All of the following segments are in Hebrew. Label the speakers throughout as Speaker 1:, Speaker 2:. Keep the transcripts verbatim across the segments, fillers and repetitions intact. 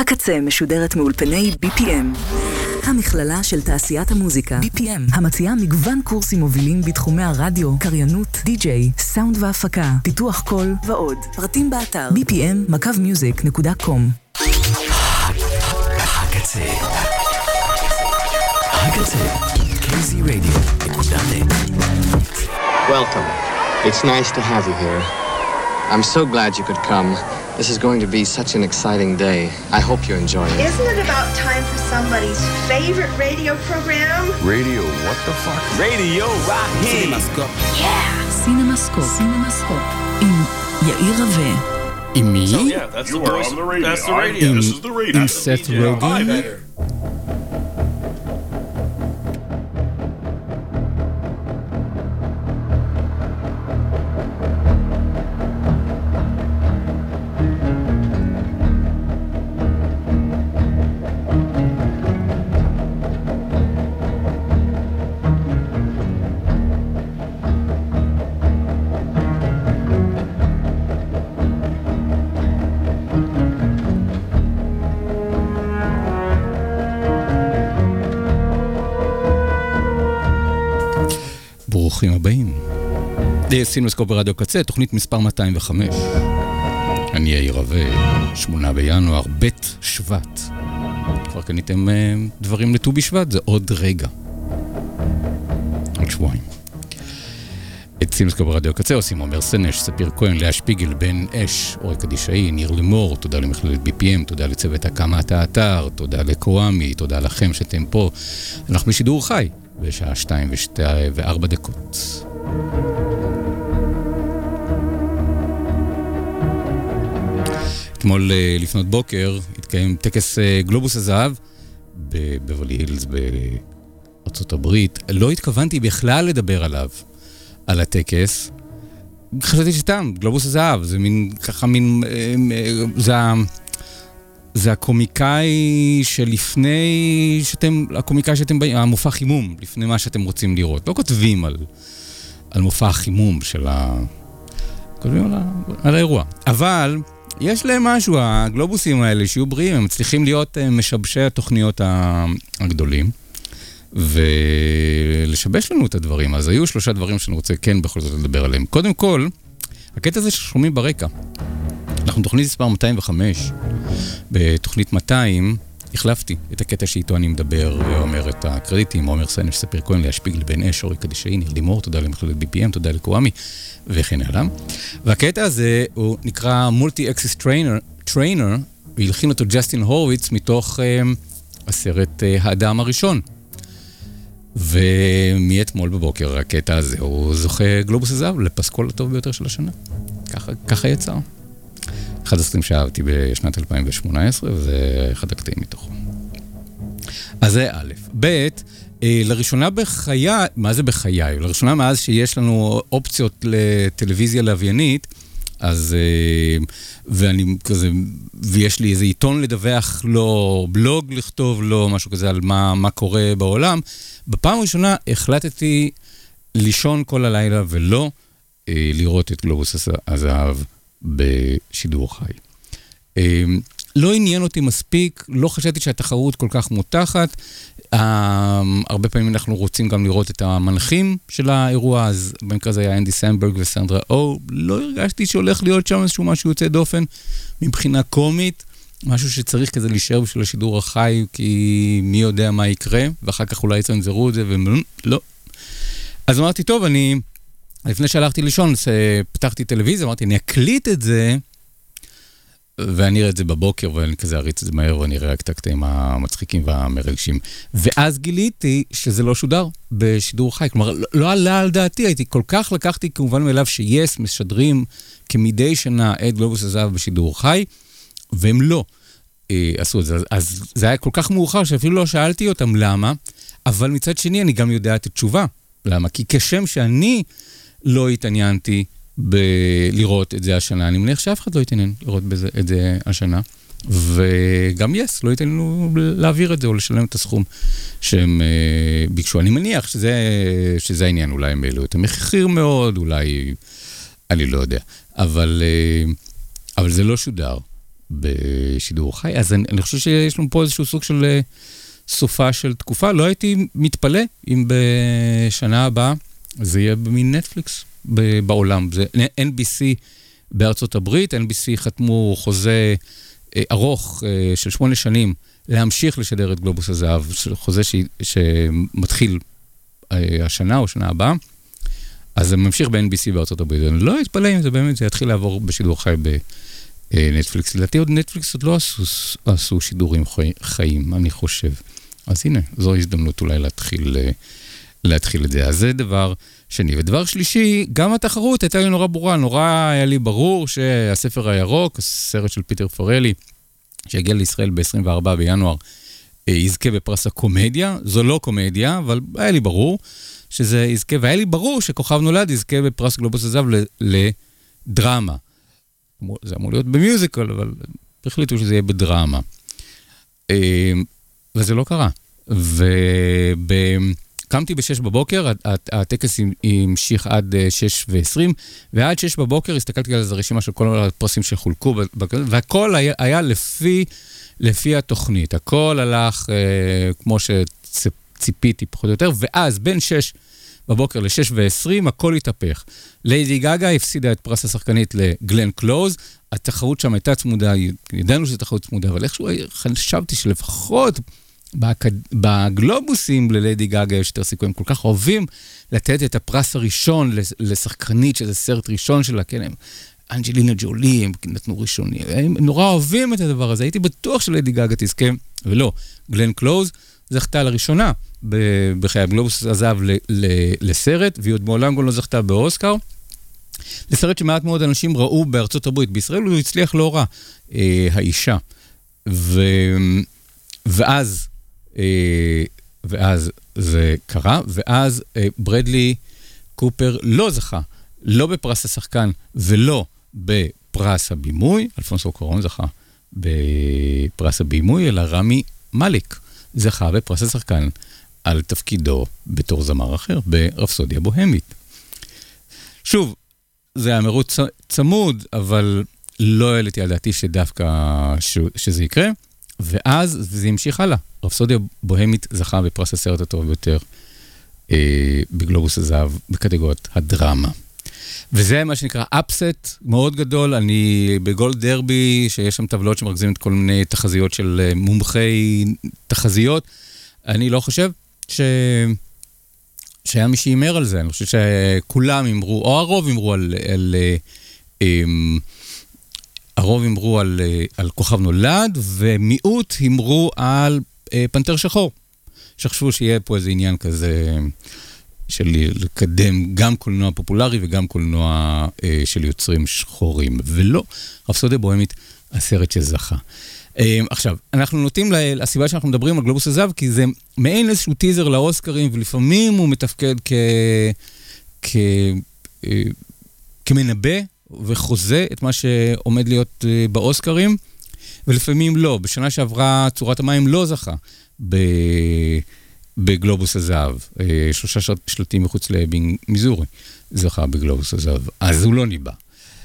Speaker 1: הקצה משודרת מאולפני בי פי אם, המכללה של תעשיית המוזיקה. בי פי אם, המציעה מגוון קורסים מובילים בתחומי הרדיו, קריינות, די-ג'יי, סאונד והפקה, פיתוח קול ועוד. פרטים באתר בי פי אם מקו מיוזיק נקודה קום.
Speaker 2: הקצה הקצה קי זי רדיו נקודה נט.
Speaker 3: Welcome. It's nice to have you here. I'm so glad you could come. This is going to be such an exciting day. I hope you enjoy it.
Speaker 4: Isn't it about time for somebody's favorite radio program?
Speaker 5: Radio, what the fuck?
Speaker 2: Radio Rahi.
Speaker 4: Yeah.
Speaker 1: סינמסקופ. סינמסקופ. עם יאיר רווה.
Speaker 6: עם מי?
Speaker 7: So yeah, that's the voice. On the radio. That's the radio.
Speaker 6: עם,
Speaker 7: This is the radio.
Speaker 6: עם סת רוגן? ברוכים הבאים. סינמסקופ ברדיו קצה, תוכנית מספר מאתיים וחמש. אני יאיר רווה, שמונה בינואר, בית שבט. כבר קניתם דברים לט"ו בשבט, זה עוד רגע. עוד שבועיים. את סינמסקופ ברדיו קצה עושים עומר סנש, ספיר כהן, לאה שפיגל, בן אש, אורי קדישאי, ניר לימור, תודה למכללת בי פי אם, תודה לצוות הקמת האתר, תודה לקוואמי, תודה לכם שאתם פה. אנחנו בשידור חי. בשעה שתיים ושתי וארבע דקות. אתמול לפנות בוקר התקיים טקס גלובוס הזהב בבברלי הילס בארצות הברית. לא התכוונתי בכלל לדבר עליו, על הטקס. חשבתי שתם, גלובוס הזהב, זה מין, ככה מין, זה זה הקומיקאי שלפני שאתם, הקומיקאי שאתם באים, המופע חימום, לפני מה שאתם רוצים לראות. לא כותבים על, על מופע החימום של ה... כותבים על, ה... על האירוע. אבל יש להם משהו, הגלובוסים האלה שיהיו בריאים, הם מצליחים להיות משבשי התוכניות הגדולים, ולשבש לנו את הדברים. אז היו שלושה דברים שאני רוצה כן בכל זאת לדבר עליהם. קודם כל, הקטע הזה ששומעים ברקע. אנחנו תוכנית מספר מאתיים וחמש. בתוכנית מאתיים החלפתי את הקטע שאיתו אני מדבר ואומר את הקרדיטים, עומר סנש, ספיר כהן, לאה שפיגל, בן אש, אורי קדישאי, ניר לימור, תודה למכללת בי פי אם, תודה לקוואמי וכן הלאה. והקטע הזה הוא נקרא Multi-Axis Trainer, Trainer, והלחין אותו ג'סטין הורוביץ מתוך uh, הסרט uh, האדם הראשון. ומאתמול בבוקר הקטע הזה הוא זוכה גלובוס הזהב לפסקול הטוב ביותר של השנה. ככה, ככה יצא. אחד הסרטים שאהבתי בשנת אלפיים ושמונה עשרה, וזה אחד הקטעים מתוכו. אז זה א', ב', לראשונה בחיי, מה זה בחיי? לראשונה מאז שיש לנו אופציות לטלוויזיה לוויינית, אז, ואני כזה, ויש לי איזה עיתון לדווח לו, בלוג לכתוב לו, משהו כזה על מה, מה קורה בעולם. בפעם הראשונה החלטתי לישון כל הלילה ולא לראות את גלובוס הזהב בשידור חי. לא עניין אותי מספיק, לא חשבתי שהתחרות כל כך מותחת. הרבה פעמים אנחנו רוצים גם לראות את המנחים של האירוע, אז במקרה זה היה אנדי סמברג וסנדרה או, לא הרגשתי שהולך להיות שם איזשהו משהו יוצא דופן מבחינה קומית, משהו שצריך כזה להישאר בשביל השידור החי, כי מי יודע מה יקרה, ואחר כך אולי יצנזרו את זה, ולא. אז אמרתי, טוב, אני... לפני שהלכתי לישון, פתחתי טלוויזיה, אמרתי, אני אקליט את זה, ואני אראה את זה בבוקר, ואני כזה אריץ את זה מהר, ואני אראה רק את הקטעים המצחיקים והמרגשים. ואז גיליתי שזה לא שודר בשידור חי. כלומר, לא עלה על דעתי, הייתי כל כך לקחתי כמובן מאליו שיס משדרים כמדי שנה את גלובוס הזהב בשידור חי, והם לא אה, עשו את זה. אז זה היה כל כך מאוחר שאפילו לא שאלתי אותם למה, אבל מצד שני אני גם יודע את התשובה. למה? כי כשם שאני לא התעניינתי בלראות את זה השנה, אני מניח שאף אחד לא התעניין לראות בזה, את זה השנה, וגם יס, לא התעניינו להעביר את זה או לשלם את הסכום שהם אה, ביקשו. אני מניח שזה, שזה העניין, אולי הם העלו את המחיר מאוד, אולי, אני לא יודע, אבל, אה, אבל זה לא שודר בשידור חי, אז אני, אני חושב שיש לנו פה איזשהו סוג של סופה של תקופה, לא הייתי מתפלא אם בשנה הבאה זה יהיה במין נטפליקס בעולם, זה אן בי סי בארצות הברית, אן בי סי חתמו חוזה ארוך של שמונה שנים, להמשיך לשדר את גלובוס הזהב, חוזה ש... שמתחיל השנה או שנה הבאה, אז זה ממשיך ב-אן בי סי בארצות הברית. אני לא אתפלא אם זה באמת, זה יתחיל לעבור בשידור חי בנטפליקס. לדעתי עוד נטפליקס עוד לא עשו, עשו שידורים חי, חיים, אני חושב. אז הנה, זו הזדמנות אולי להתחיל, להתחיל את זה. אז זה דבר שני. ודבר שלישי, גם התחרות הייתה לי נורא ברורה, נורא היה לי ברור שהספר הירוק, הסרט של פיטר פורלי, שהגיע לישראל ב-עשרים וארבעה בינואר, יזכה בפרס הקומדיה. זו לא קומדיה, אבל היה לי ברור שזה יזכה, והיה לי ברור שכוכב נולד יזכה בפרס גלובוס הזהב לדרמה. זה אמור להיות במיוזיקל, אבל החליטו שזה יהיה בדרמה. וזה לא קרה. וקמתי בשש בבוקר, הטקס המשיך עד שש ועשרים, ועד שש בבוקר הסתכלתי על הרשימה של כל הפרסים שחולקו, והכל היה, היה לפי, לפי התוכנית. הכל הלך כמו שציפיתי פחות או יותר, ואז בין שש בבוקר ל-שש ועשרים, הכל התהפך. ליידי גגה הפסידה את פרס השחקנית לגלן קלוז, התחרות שם הייתה צמודה, ידענו שזו תחרות צמודה, אבל איכשהו חשבתי שלפחות בגלובוסים לליידי גגה יש יותר סיכויים, כל כך אוהבים לתת את הפרס הראשון לשחקנית, שזה סרט ראשון שלה, כן, הם אנג'לינה ג'ולי, הם נתנו ראשונים, הם נורא אוהבים את הדבר הזה, הייתי בטוח שליידי גגה תזכה, ולא, גלן קלוז זכתה לראשונה בחיי הגלובוס הזהב לסרט, והיא עוד מעולם גם לא זכתה באוסקר, לסרט שמעט מאוד אנשים ראו בארצות הברית, בישראל הוא הצליח לא רע, האישה, ואז, ואז זה קרה, ואז ברדלי קופר לא זכה, לא בפרס השחקן ולא בפרס הבימוי, אלפונסו קורון זכה בפרס הבימוי, אלא רמי מליק זכה בפרס השחקן על תפקידו בתור זמר אחר, ברפסודיה בוהמית. שוב, זה היה מרוץ צמוד, אבל לא העליתי על דעתי שדווקא ש... שזה יקרה, ואז זה המשיך הלאה. רפסודיה בוהמית זכה בפרס הסרט הטוב ביותר אה, בגלובוס הזהב, בקטגוריית הדרמה. וזה מה שנקרא אפסט מאוד גדול. אני בגולד דרבי, שיש שם טבלות שמרכזים את כל מיני תחזיות של מומחי תחזיות, אני לא חושב ש... שהיה מי שימר על זה. אני חושב שכולם אמרו, או הרוב אמרו על... על אמ, הרוב אמרו על, על כוכב נולד, ומיעוט אמרו על אה, פנתר שחור. שחשבו שיהיה פה איזה עניין כזה של לקדם גם קולנוע פופולרי וגם קולנוע אה, של יוצרים שחורים. ולא, רפסודיה בוהמית, הסרט שזכה. אה, עכשיו, אנחנו נוטים לסיבה שאנחנו מדברים על גלובוס הזהב, כי זה מעין איזשהו טיזר לאוסקרים, ולפעמים הוא מתפקד כ... כ... אה, כמנבא, וחוזה את מה שעומד להיות באוסקרים, ולפעמים לא. בשנה שעברה צורת המים לא זכה בגלובוס הזהב. שלושה שלטים מחוץ לאבינג, מיזורי, זכה בגלובוס הזהב. אז הוא לא ניבא.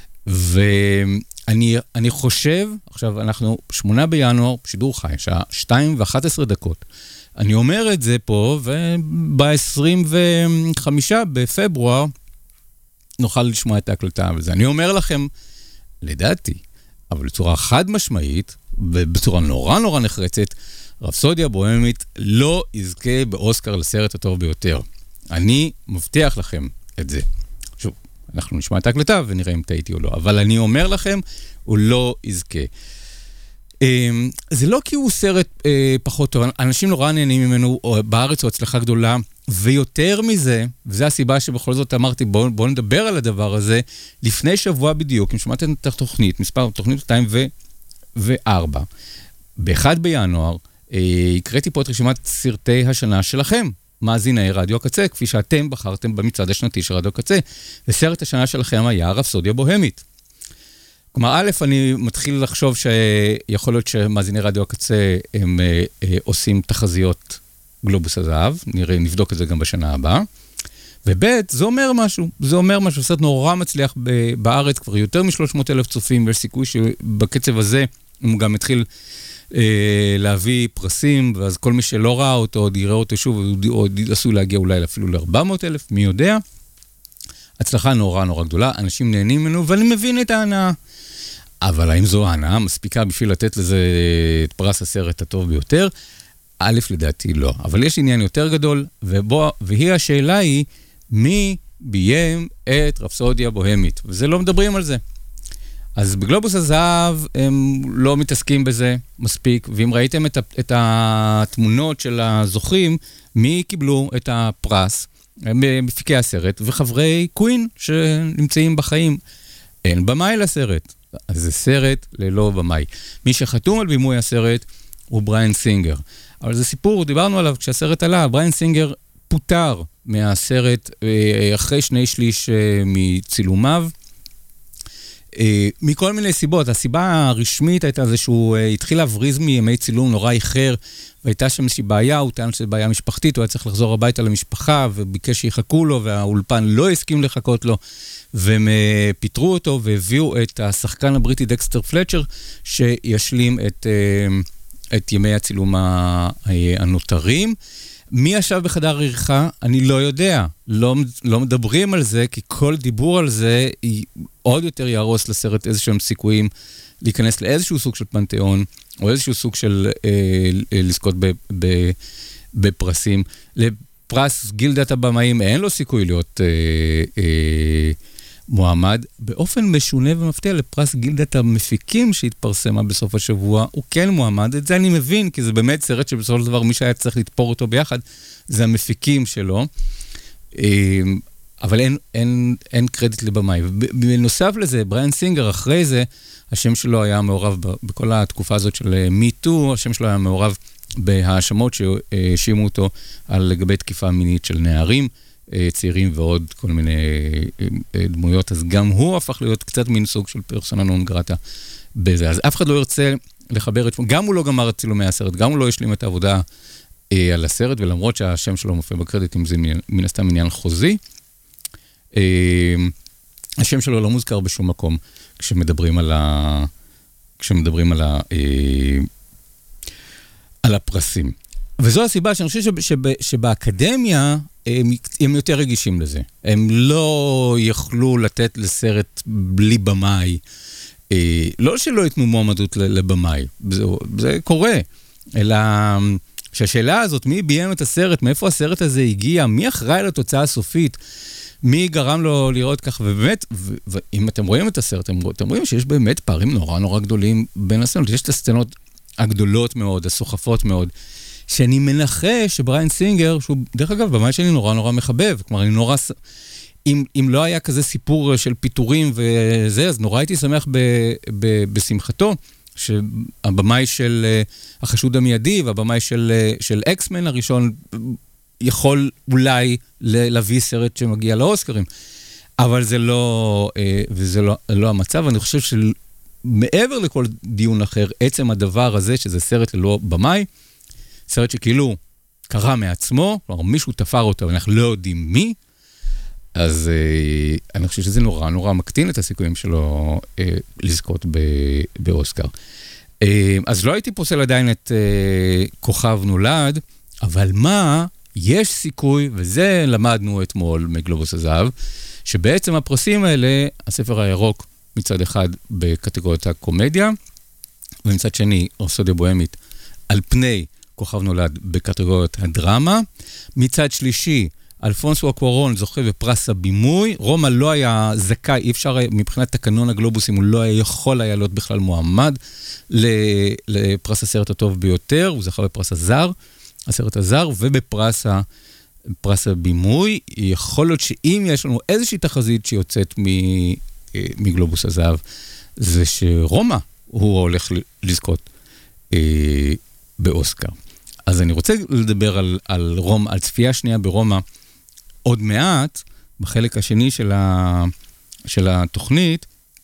Speaker 6: ואני אני חושב, עכשיו אנחנו שמונה בינואר, שידור חי, שעה שתיים ואחת עשרה דקות. אני אומר את זה פה, וב-עשרים וחמישה בפברואר, נוכל לשמוע את ההקלטה וזה. אני אומר לכם, לדעתי, אבל בצורה חד משמעית, ובצורה נורא נורא נחרצת, רפסודיה בוהמית לא יזכה באוסקר לסרט הטוב ביותר. אני מבטיח לכם את זה. שוב, אנחנו נשמע את ההקלטה ונראה אם טעיתי או לא, אבל אני אומר לכם, הוא לא יזכה. זה לא כי הוא סרט פחות טוב, אנשים נורא נהנים ממנו, בארץ הוא הצלחה גדולה, ויותר מזה, וזו הסיבה שבכל זאת אמרתי, בואו בוא נדבר על הדבר הזה, לפני שבוע בדיוק, אם שמעתם את התוכנית, מספר תוכנית שתיים וארבע, באחד בינואר, אה, הקראתי פה את רשימת סרטי השנה שלכם, מאזיני רדיו הקצה, כפי שאתם בחרתם במצעד השנתי של רדיו הקצה, וסרט השנה שלכם היה רפסודיה בוהמית. כלומר, א', אני מתחיל לחשוב שיכול להיות שמאזיני רדיו הקצה הם אה, אה, עושים תחזיות גלובוס הזהב, נראה, נבדוק את זה גם בשנה הבאה, וב' זה אומר משהו, זה אומר משהו, סרט נורא מצליח בארץ, כבר יותר מ-שלוש מאות אלף צופים, ויש סיכוי שבקצב הזה הוא גם התחיל אה, להביא פרסים, ואז כל מי שלא ראה אותו, עוד יראה אותו שוב, עוד עשוי להגיע אולי אפילו ל-ארבע מאות אלף, מי יודע. הצלחה נורא נורא גדולה, אנשים נהנים ממנו, ואני מבין את ההנאה. אבל האם זו ההנאה מספיקה בשביל לתת לזה את פרס הסרט הטוב ביותר? א', לדעתי לא. אבל יש עניין יותר גדול, ובוא, והיא השאלה היא, מי ביים את רפסודיה בוהמית? וזה לא מדברים על זה. אז בגלובוס הזהב הם לא מתעסקים בזה מספיק, ואם ראיתם את, את התמונות של הזוכים, מי קיבלו את הפרס? הם מפיקי הסרט, וחברי קווין שנמצאים בחיים. אין במאי לסרט. אז זה סרט ללא במאי. מי שחתום על בימוי הסרט הוא בריאן סינגר. אבל זה סיפור, דיברנו עליו כשהסרט עלה, בריאן סינגר פוטר מהסרט אחרי שני שליש מצילומיו, מכל מיני סיבות. הסיבה הרשמית הייתה זה שהוא התחיל להבריז מימי צילום נורא איחר, והייתה שם איזושהי בעיה, הוא טען שזו בעיה משפחתית, הוא היה צריך לחזור הביתה למשפחה, וביקש שיחכו לו, והאולפן לא הסכים לחכות לו, והם פיטרו אותו, והביאו את השחקן הבריטי דקסטר פלצ'ר, שישלים את, את ימי הצילום הנותרים. מי ישב בחדר עריכה? אני לא יודע. לא, לא מדברים על זה, כי כל דיבור על זה עוד יותר יהרוס לסרט איזשהם סיכויים להיכנס לאיזשהו סוג של פנתיאון, או איזשהו סוג של אה, אה, לזכות ב, ב, בפרסים. לפרס גילדת הבמאים אין לו סיכוי להיות אה, אה, מועמד. באופן משונה ומפתיע לפרס גילדת המפיקים שהתפרסמה בסוף השבוע, הוא כן מועמד. את זה אני מבין, כי זה באמת סרט שבסופו של דבר מי שהיה צריך לתפור אותו ביחד, זה המפיקים שלו. אבל אין, אין, אין קרדיט לבמאי. בנוסף לזה, בריאן סינגר, אחרי זה, השם שלו היה מעורב בכל התקופה הזאת של מי-טו, השם שלו היה מעורב בהאשמות שהאשימו אותו על לגבי תקיפה מינית של נערים, צעירים ועוד כל מיני דמויות, אז גם הוא הפך להיות קצת מין סוג של פרסונה נון גרטה בזה. אז אף אחד לא ירצה לחבר את שמו, גם הוא לא גמר את צילומי הסרט, גם הוא לא השלים את העבודה אה, על הסרט, ולמרות שהשם שלו מופיע בקרדיטים, זה מן הסתם עניין חוזי, אה, השם שלו לא מוזכר בשום מקום, כשמדברים על ה... כשמדברים על ה... אה, על הפרסים. וזו הסיבה שאני חושב שב, שב, שבאקדמיה הם, הם יותר רגישים לזה. הם לא יכלו לתת לסרט בלי במאי. אה, לא שלא יתנו מועמדות לבמאי, זה, זה קורה. אלא שהשאלה הזאת, מי ביים את הסרט, מאיפה הסרט הזה הגיע, מי אחראי לתוצאה הסופית, מי גרם לו לראות כך, ובאמת, ואם אתם רואים את הסרט, אתם, אתם רואים שיש באמת פערים נורא נורא גדולים בין הסצנות. יש את הסצנות הגדולות מאוד, הסוחפות מאוד, שאני מנחש שבריאן סינגר, שהוא דרך אגב, במאי שאני נורא נורא מחבב, כלומר, אני נורא, אם, אם לא היה כזה סיפור של פיטורים וזה, אז נורא הייתי שמח ב, ב, בשמחתו, שהבמאי של החשוד המיידי, והבמאי של, של אקסמן הראשון, יכול אולי להביא סרט שמגיע לאוסקרים. אבל זה לא, וזה לא, לא המצב. אני חושב שמעבר לכל דיון אחר, עצם הדבר הזה, שזה סרט ללא במאי, סרט שכאילו קרה מעצמו, כלומר מישהו תפר אותו, ואנחנו לא יודעים מי, אז אה, אני חושב שזה נורא נורא מקטין את הסיכויים שלו אה, לזכות ב- באוסקר. אה, אז לא הייתי פוסל עדיין את אה, כוכב נולד, אבל מה, יש סיכוי, וזה למדנו אתמול מגלובוס הזהב, שבעצם הפרסים האלה, הספר הירוק מצד אחד בקטגוריית הקומדיה, ומצד שני, רפסודיה בוהמית, על פני כוכב נולד בקטגוריית הדרמה. מצד שלישי, אלפונסו קוארון זוכה בפרס הבימוי. רומא לא היה זכאי, אי אפשר, מבחינת תקנון הגלובוסים, הוא לא היה יכול היה להיות בכלל מועמד לפרס הסרט הטוב ביותר. הוא זכה בפרס הזר, הסרט הזר, ובפרס פרס הבימוי. יכול להיות שאם יש לנו איזושהי תחזית שיוצאת מגלובוס הזהב, זה שרומא הוא הולך לזכות באוסקר. אז אני רוצה לדבר על, על רומא, על צפייה שנייה ברומא עוד מעט, בחלק השני של, ה, של התוכנית,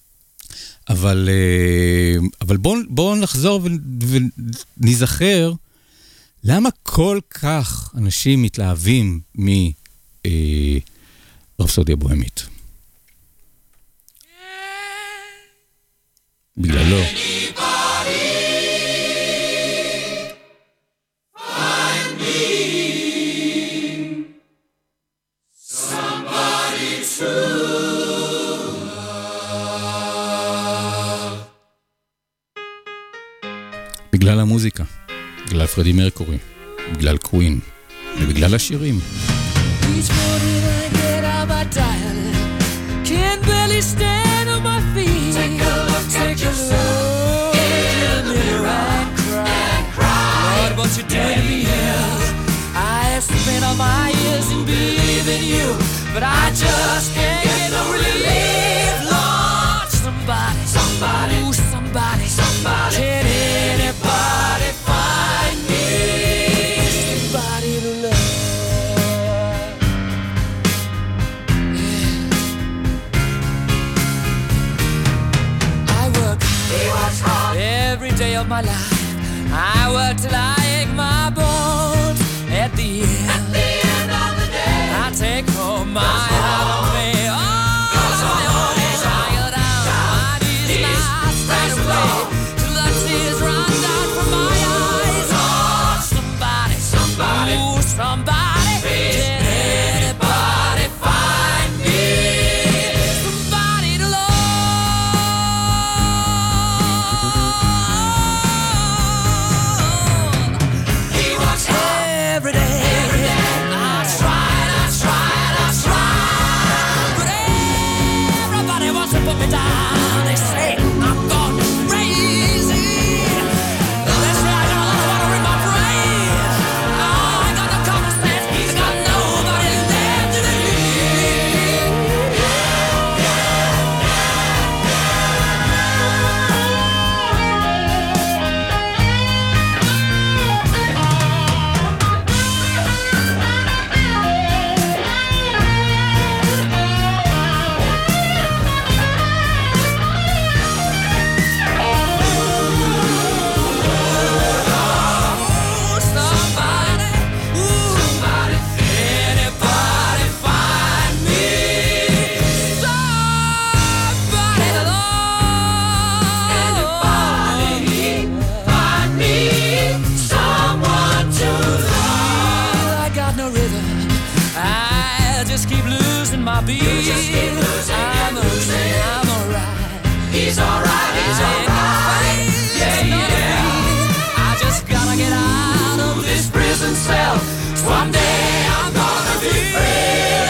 Speaker 6: אבל, אבל בואו בוא נחזור ונזכר למה כל כך אנשים מתלהבים מרפסודיה בוהמית. בגללו. המוזיקה, בגלל פרדי מרקורי, בגלל קווין, ובגלל השירים.
Speaker 5: Each morning I get out my diary, can't barely stand on my feet. Take a look, take a look in the mirror and cry, and cry. Lord, what you doing to me is, I have spent all my years in believing you, but I just can't get no relief. Lord, somebody, somebody, ooh, somebody, somebody, can anybody find me somebody to love? Every day of my life, I work till I ache my bones. At the end, At the end of the day, I take home my heart and play. Oh, I go down, my knees not straight away, till the tears run down from my eyes. Oh, somebody, somebody, ooh, somebody, can anybody find me somebody to love? Every day, I tried, I tried, I tried, but everybody wants to put me down. They say I'm gone crazy. They say I got a lot of water in my brain. Oh, I got no common sense, I got nobody left to believe. He's alright, he's alright, yeah, yeah. I just gotta get out of this prison cell. Someday I'm gonna be free.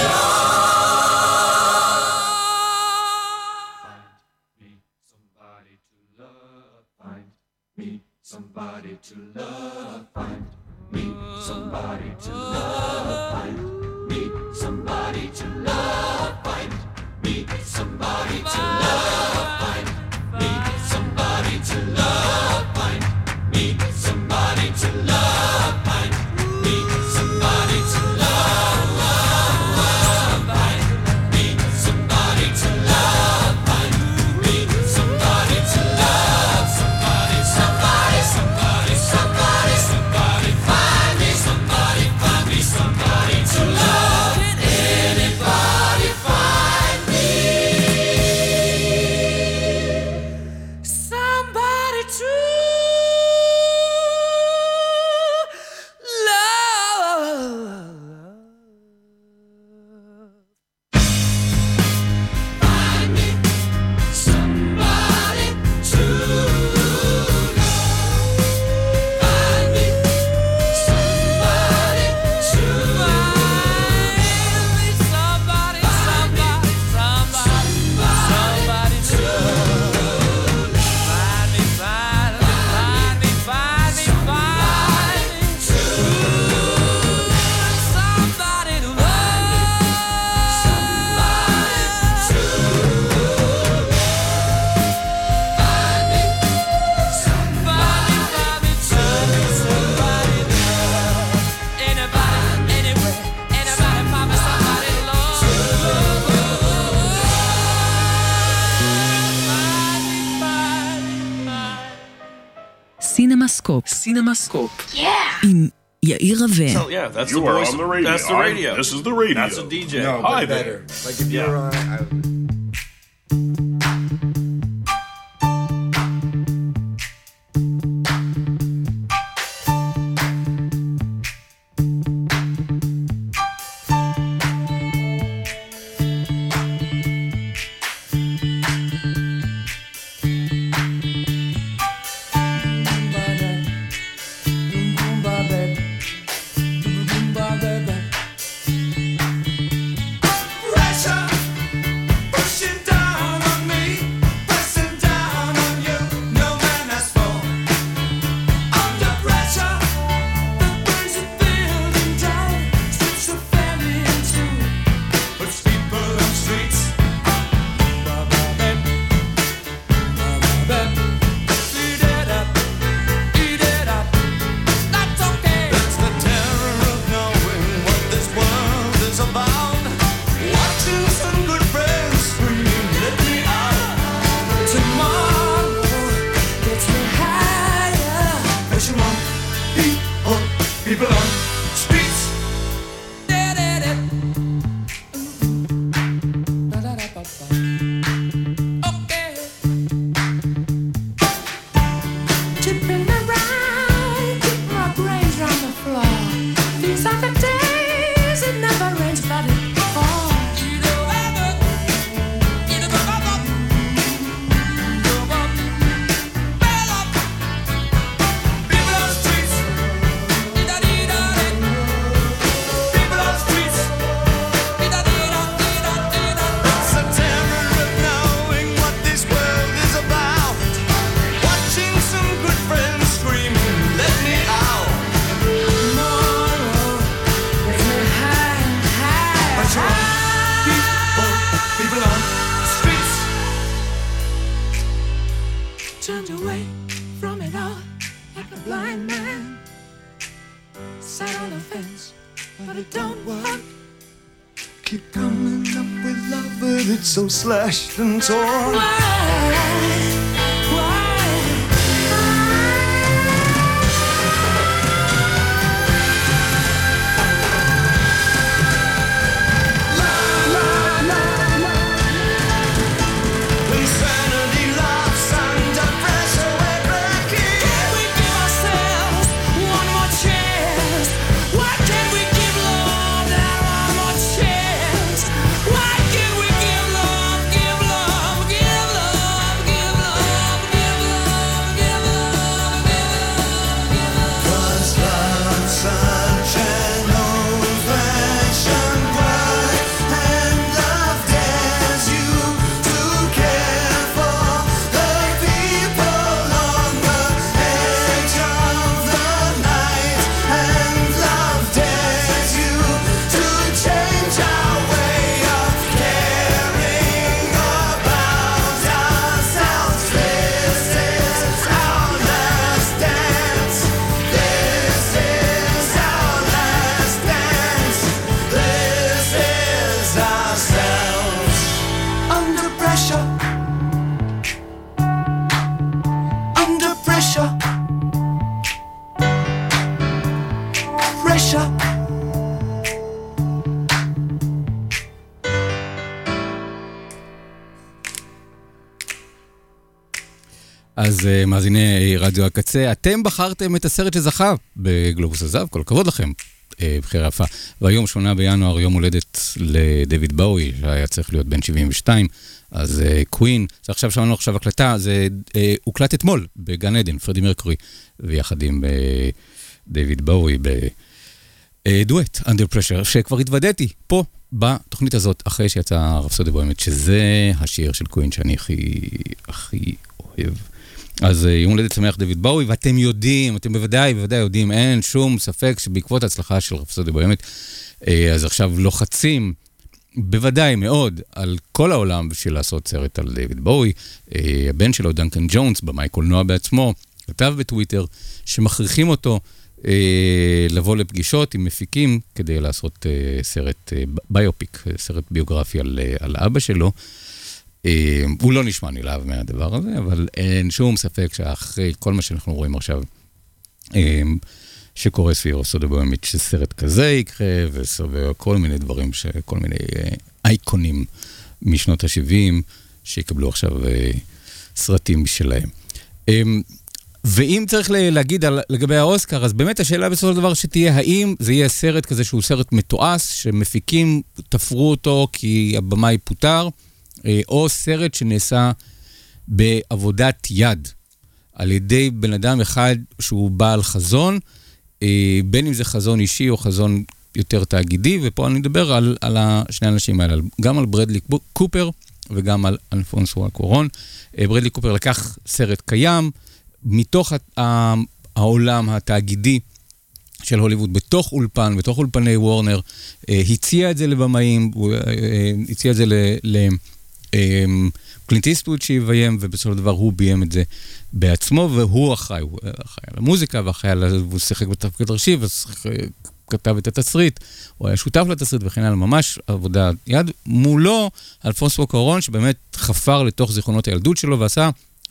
Speaker 5: Find me somebody to love. Find me somebody to love. Find me somebody to love. Find me somebody to love. Find me somebody to love. Find me somebody to love. Find me somebody to love. Find me somebody to love. Find me somebody to love. Somebody, somebody, somebody, somebody, somebody. Find me somebody, find me somebody to love. Can anybody find me somebody to love? Find me somebody to love. Find me somebody to find me somebody, somebody, somebody, somebody to love. Find me, find me, find me, find me, find me to somebody to love. Somebody to love. Find me somebody, find me to somebody to love. Anybody, anywhere, anybody, find me somebody to love. Find me, find me, find me.
Speaker 1: סינמסקופ. סינמסקופ. עם יאיר רווה.
Speaker 7: Oh, yeah, that's
Speaker 8: You
Speaker 7: the
Speaker 8: are
Speaker 7: voice.
Speaker 8: on the radio.
Speaker 7: That's the
Speaker 8: I'm-
Speaker 7: radio.
Speaker 8: this is the radio.
Speaker 7: That's a D J.
Speaker 8: No,
Speaker 7: Hi
Speaker 8: but
Speaker 7: there.
Speaker 9: Like if
Speaker 7: Yeah.
Speaker 9: you're on, I,
Speaker 5: people, people on streets. Okay. Tipping around, keep my brains round the floor. These are the days it never rains, but it falls. Turned away from it all like a blind man. Sat on the fence, but it don't work. Keep coming up with love, but it's so slashed and torn. Why? Why?
Speaker 6: אז מאזיני רדיו הקצה, אתם בחרתם את הסרט שזכה בגלובוס הזהב, כל הכבוד לכם, בחירה יפה. והיום שמונה בינואר, יום הולדת לדויד באוי, שהיה צריך להיות בן שבעים ושתיים, אז קווין, זה עכשיו שמענו עכשיו הקלטה, זה הוקלט אתמול בגן עדן, פרדי מרקורי, ויחד עם דויד באוי בדואט, Under Pressure, שכבר התוודעתי פה בתוכנית הזאת, אחרי שיצא רפסודה בוהמית, שזה השיר של קווין שאני הכי, הכי אוהב. אז יום הולדת שמח דויד באוי, ואתם יודעים, אתם בוודאי, בוודאי יודעים, אין שום ספק שבעקבות ההצלחה של רפסודה בוהמית, אז עכשיו לוחצים, בוודאי מאוד, על כל העולם בשביל לעשות סרט על דויד באוי. הבן שלו, דנקן ג'ונס, במאי קולנוע בעצמו, כתב בטוויטר, שמכריחים אותו לבוא לפגישות עם מפיקים, כדי לעשות סרט ביופיק, סרט ביוגרפי על, על אבא שלו. הוא לא נשמע נלהב מהדבר הזה, אבל אין שום ספק שאחרי כל מה שאנחנו רואים עכשיו, שקורה סביב רפסודה בוהמית, שסרט כזה יקרה, וכל מיני דברים, כל מיני אייקונים משנות ה-שבעים, שיקבלו עכשיו סרטים שלהם. ואם צריך להגיד לגבי האוסקר, אז באמת השאלה בסופו של דבר שתהיה, האם זה יהיה סרט כזה שהוא סרט מתועש, שמפיקים תפרו אותו כי הבמאי פוטר, או סרט שנעשה בעבודת יד, על ידי בן אדם אחד שהוא בעל חזון, בין אם זה חזון אישי או חזון יותר תאגידי, ופה אני מדבר על, על שני האנשים האלה, גם על ברדלי קופר וגם על אלפונסו קורון. ברדלי קופר לקח סרט קיים, מתוך העולם התאגידי של הוליווד, בתוך אולפן, בתוך אולפני וורנר, הציע את זה לבמאים, הציע את זה ל... קלינט איסטווד שיביים, ובסופו של דבר הוא ביים את זה בעצמו, והוא אחראי, הוא אחראי על המוזיקה, ואחראי על, הוא שיחק בתפקיד ראשי, וכתב את התסריט, הוא היה שותף לתסריט, וכן הלאה, ממש עבודה יד. מולו, אלפונסו קורון, שבאמת חפר לתוך זיכרונות הילדות שלו, ועשה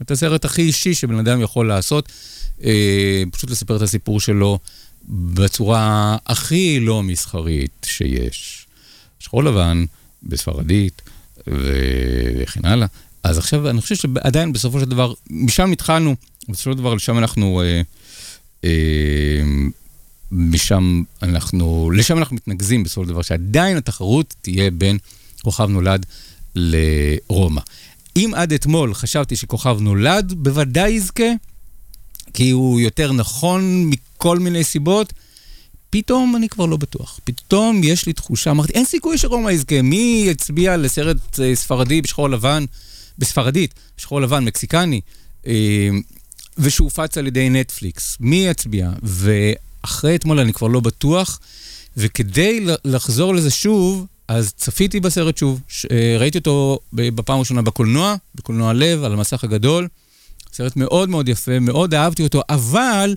Speaker 6: את הסרט הכי אישי שבן אדם יכול לעשות, אה, פשוט לספר את הסיפור שלו בצורה הכי לא מסחרית שיש. שחור לבן, בספרדית, וכן הלאה. אז עכשיו אני חושב שעדיין בסופו של דבר, משם התחלנו, בסופו של דבר לשם אנחנו, אה, אה, משם אנחנו, לשם אנחנו מתנגזים בסופו של דבר, שעדיין התחרות תהיה בין כוכב נולד לרומא. אם עד אתמול חשבתי שכוכב נולד, בוודאי יזכה, כי הוא יותר נכון מכל מיני סיבות, פתאום אני כבר לא בטוח. פתאום יש לי תחושה, אמרתי, אין סיכוי שרומא יזכה. מי יצביע לסרט ספרדי בשחור לבן, בספרדית, בשחור לבן, מקסיקני, ושהופץ על ידי נטפליקס? מי יצביע? ואחרי אתמול אני כבר לא בטוח, וכדי לחזור לזה שוב, אז צפיתי בסרט שוב. ראיתי אותו בפעם הראשונה בקולנוע, בקולנוע לב, על המסך הגדול. סרט מאוד מאוד יפה, מאוד אהבתי אותו, אבל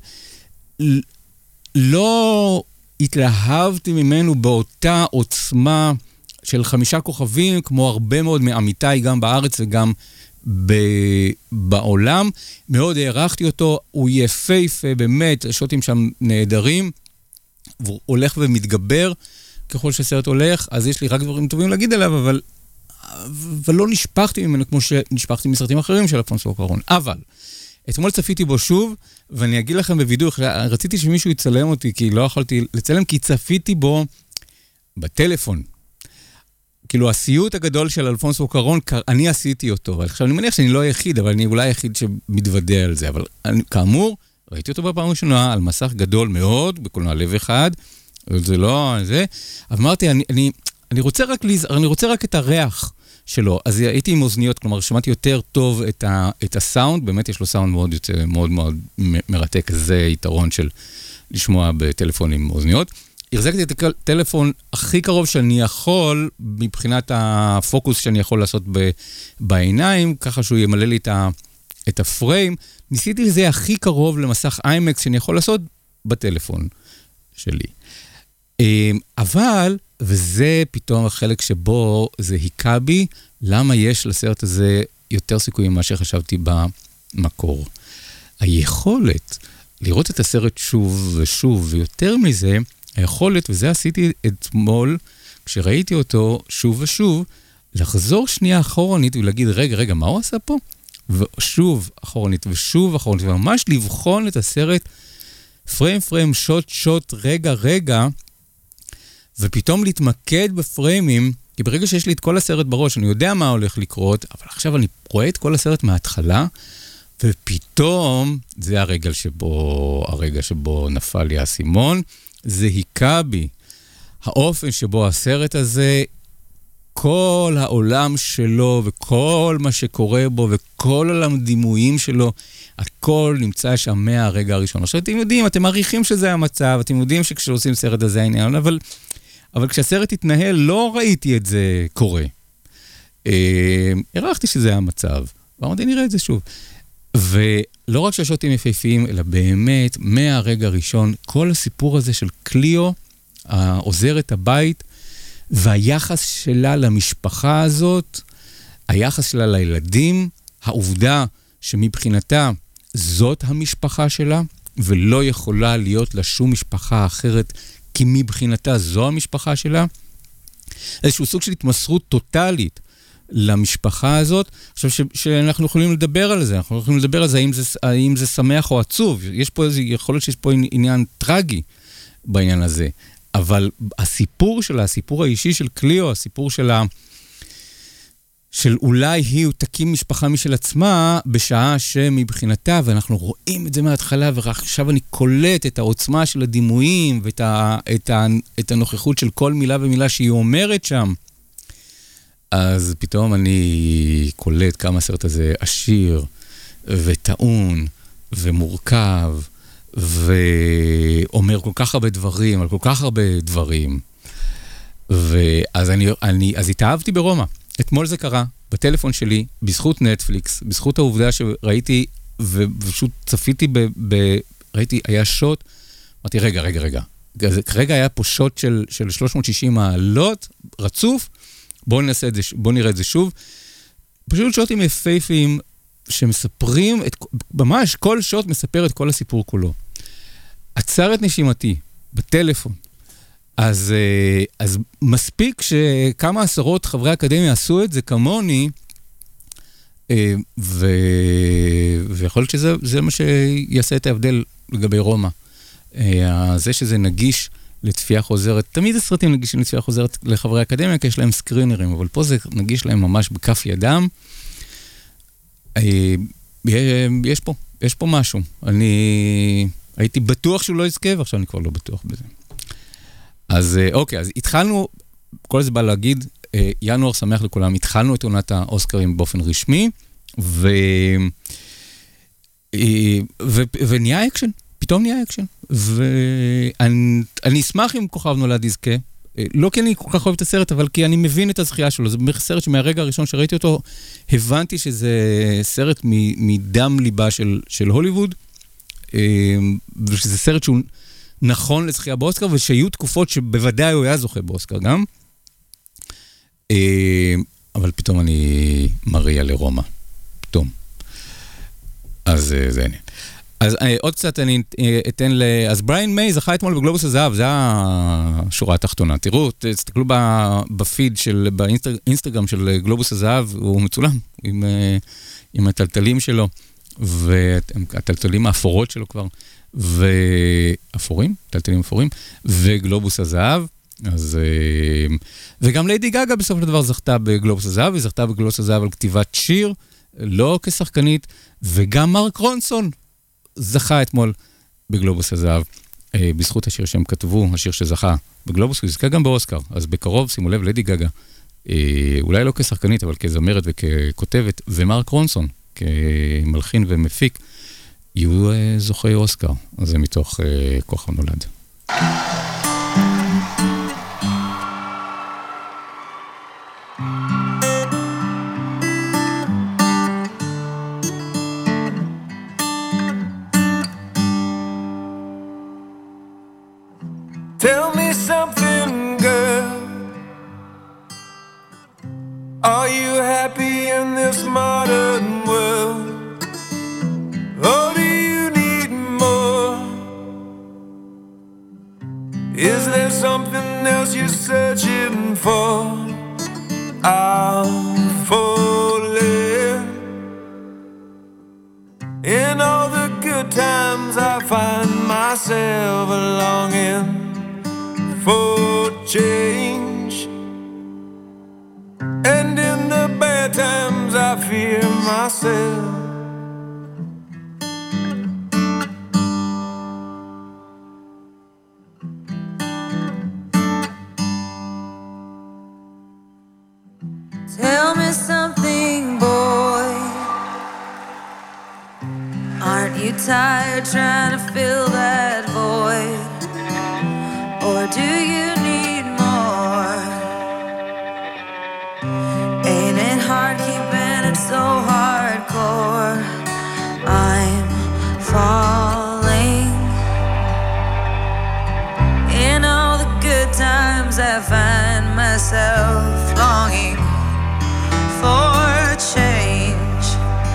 Speaker 6: לא התלהבתי ממנו באותה עוצמה של חמישה כוכבים, כמו הרבה מאוד מעמיתיי, גם בארץ וגם ב- בעולם. מאוד הערכתי אותו, הוא יפהפה, באמת, השוטים שם נהדרים, והוא הולך ומתגבר ככל שהסרט הולך, אז יש לי רק דברים טובים להגיד עליו, אבל, אבל לא נשפחתי ממנו כמו שנשפחתי מסרטים אחרים של אלפונסו קוארון. אבל אתמול צפיתי בו שוב, ואני אגיד לכם בווידאו, רציתי שמישהו יצלם אותי, כי לא יכולתי לצלם, כי צפיתי בו בטלפון. כאילו, הסיוט הגדול של אלפונסו קוארון, אני עשיתי אותו. עכשיו, אני מניח שאני לא היחיד, אבל אני אולי היחיד שמתוודע על זה. אבל אני, כאמור, ראיתי אותו בפעם ראשונה, על מסך גדול מאוד, בקולנוע לב אחד, זה לא, זה. אבל אמרתי, אני, אני, אני רוצה רק להיזהר, אני רוצה רק את הריח שלו. אז הייתי עם אוזניות, כלומר, שמעתי יותר טוב את, ה, את הסאונד, באמת יש לו סאונד מאוד יוצא, מאוד מאוד מרתק, זה יתרון של לשמוע בטלפון עם אוזניות. החזקתי את הטלפון הכי קרוב שאני יכול, מבחינת הפוקוס שאני יכול לעשות ב, בעיניים, ככה שהוא ימלא לי את, ה, את הפריים. ניסיתי לזה הכי קרוב למסך איימקס שאני יכול לעשות בטלפון שלי. אבל, וזה פתאום החלק שבו זה היכה בי, למה יש לסרט הזה יותר סיכויים ממה שחשבתי במקור. היכולת לראות את הסרט שוב ושוב, ויותר מזה, היכולת, וזה עשיתי אתמול, כשראיתי אותו שוב ושוב, לחזור שנייה אחורנית ולהגיד, רגע, רגע, מה הוא עשה פה? ושוב אחורנית, ושוב אחורנית, וממש לבחון את הסרט, פריים פריים, שוט שוט, רגע רגע, ופתאום להתמקד בפריימים, כי ברגע שיש לי את כל הסרט בראש, אני יודע מה הולך לקרות, אבל עכשיו אני רואה את כל הסרט מההתחלה, ופתאום, זה הרגע שבו, הרגע שבו נפל לי האסימון, זה היכה בי. האופן שבו הסרט הזה, כל העולם שלו, וכל מה שקורה בו, וכל עולם דימויים שלו, הכל נמצא שם מהרגע הראשון. עכשיו, אתם יודעים, אתם מעריכים שזה המצב, אתם יודעים שכשעושים סרט הזה העניין, אבל, אבל כשהסרט התנהל, לא ראיתי את זה קורה. אה, הערכתי שזה המצב, ואמרתי, נראה את זה שוב. ולא רק שהשוטים יפהפיים, אלא באמת, מהרגע הראשון, כל הסיפור הזה של קליו, העוזרת הבית, והיחס שלה למשפחה הזאת, היחס שלה לילדים, העובדה שמבחינתה זאת המשפחה שלה, ולא יכולה להיות לה שום משפחה אחרת, כי מבחינתה זו המשפחה שלה, איזשהו סוג של התמסרות טוטלית למשפחה הזאת. עכשיו ש- שאנחנו יכולים לדבר על זה, אנחנו יכולים לדבר על זה, האם זה, האם זה שמח או עצוב, יש פה איזה, יכול להיות שיש פה עניין טרגי בעניין הזה, אבל הסיפור שלה, הסיפור האישי של קליו, הסיפור שלה, של אולי היא תקים משפחה משל עצמה, בשעה שמבחינתה, ואנחנו רואים את זה מההתחלה, ועכשיו אני קולט את העוצמה של הדימויים, ואת ה, את ה, את הנוכחות של כל מילה ומילה שהיא אומרת שם, אז פתאום אני קולט כמה הסרט הזה עשיר, וטעון, ומורכב, ואומר כל כך הרבה דברים, על כל כך הרבה דברים. ואז אני, אני, אז התאהבתי ברומא. אתמול זה קרה, בטלפון שלי, בזכות נטפליקס, בזכות העובדה שראיתי, ופשוט צפיתי ב... ב ראיתי, היה שוט, אמרתי, רגע, רגע, רגע. כרגע היה פה שוט של, של שלוש מאות ושישים מעלות, רצוף, בואו נעשה את זה, בואו נראה את זה שוב. פשוט שוטים יפהפיים, שמספרים, את, ממש כל שוט מספר את כל הסיפור כולו. עצר את נשימתי בטלפון, אז, אז מספיק שכמה עשרות חברי אקדמיה עשו את זה כמוני, ו... ויכול להיות שזה זה מה שיעשה את ההבדל לגבי רומא. זה שזה נגיש לצפייה חוזרת, תמיד הסרטים נגישים לצפייה חוזרת לחברי אקדמיה, כי יש להם סקרינרים, אבל פה זה נגיש להם ממש בכף ידם. יש פה, יש פה משהו. אני הייתי בטוח שהוא לא יזכה, ועכשיו אני כבר לא בטוח בזה. אז אוקיי, אז התחלנו, כל זה בא להגיד, ינואר שמח לכולם, התחלנו את עונת האוסקרים באופן רשמי, ו... ו... ונהיה אקשן, פתאום נהיה אקשן. ואני אני אשמח אם כוכב נולד יזכה, לא כי אני כל כך אוהב את הסרט, אבל כי אני מבין את הזכייה שלו. זה סרט שמהרגע הראשון שראיתי אותו, הבנתי שזה סרט מדם ליבה של, של הוליווד, ושזה סרט שהוא נכון לזכייה באוסקר, ושיהיו תקופות שבוודאי הוא היה זוכה באוסקר גם. אבל פתאום אני מריע לרומא. פתאום. אז זה העניין. אז עוד קצת אני אתן ל... אז בריין מיי זכה אתמול בגלובוס הזהב, זה השורה התחתונה. תראו, תסתכלו בפיד של, באינסטגרם של גלובוס הזהב, הוא מצולם עם, עם הטלטלים שלו, והטלטלים האפורות שלו כבר, ואפורים, טלטלים אפורים, וגלובוס הזהב. אז, וגם ליידי גגה בסוף לדבר זכתה בגלובוס הזהב, היא זכתה בגלובוס הזהב על כתיבת שיר, לא כשחקנית, וגם מרק רונסון זכה אתמול בגלובוס הזהב, בזכות השיר שהם כתבו, השיר שזכה בגלובוס, הוא זכה גם באוסקר, אז בקרוב, שימו לב, ליידי גגה, אולי לא כשחקנית, אבל כזמרת וככותבת, ומרק רונסון, כמלחין ומפיק, יהיו זוכי אוסקר, אז זה מתוך כוכב נולד.
Speaker 8: Tell me something, girl. Are you happy in this modern world? Or do you need more? Is there something else you're searching for? I'm falling. In all the good times I find myself longing for change, and in the bad times I fear myself.
Speaker 9: Tell me something, boy. Aren't you tired trying to fill that void? Or do you need more? Ain't it hard keeping it so hardcore? I'm falling. In all the good times I find myself longing for change,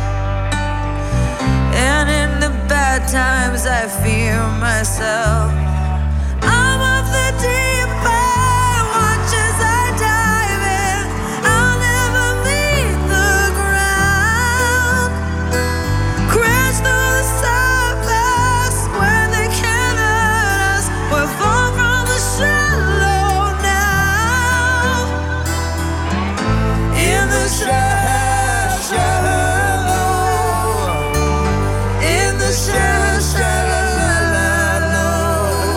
Speaker 9: and in the bad times I fear myself. I'm of the deep end, watch as I dive in. I'll never meet the ground. Crash through the surface where they can't hurt us. We're far from the shallow now. In the shallow, shallow, in the shallow, shallow.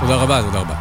Speaker 6: תודה רבה, תודה רבה.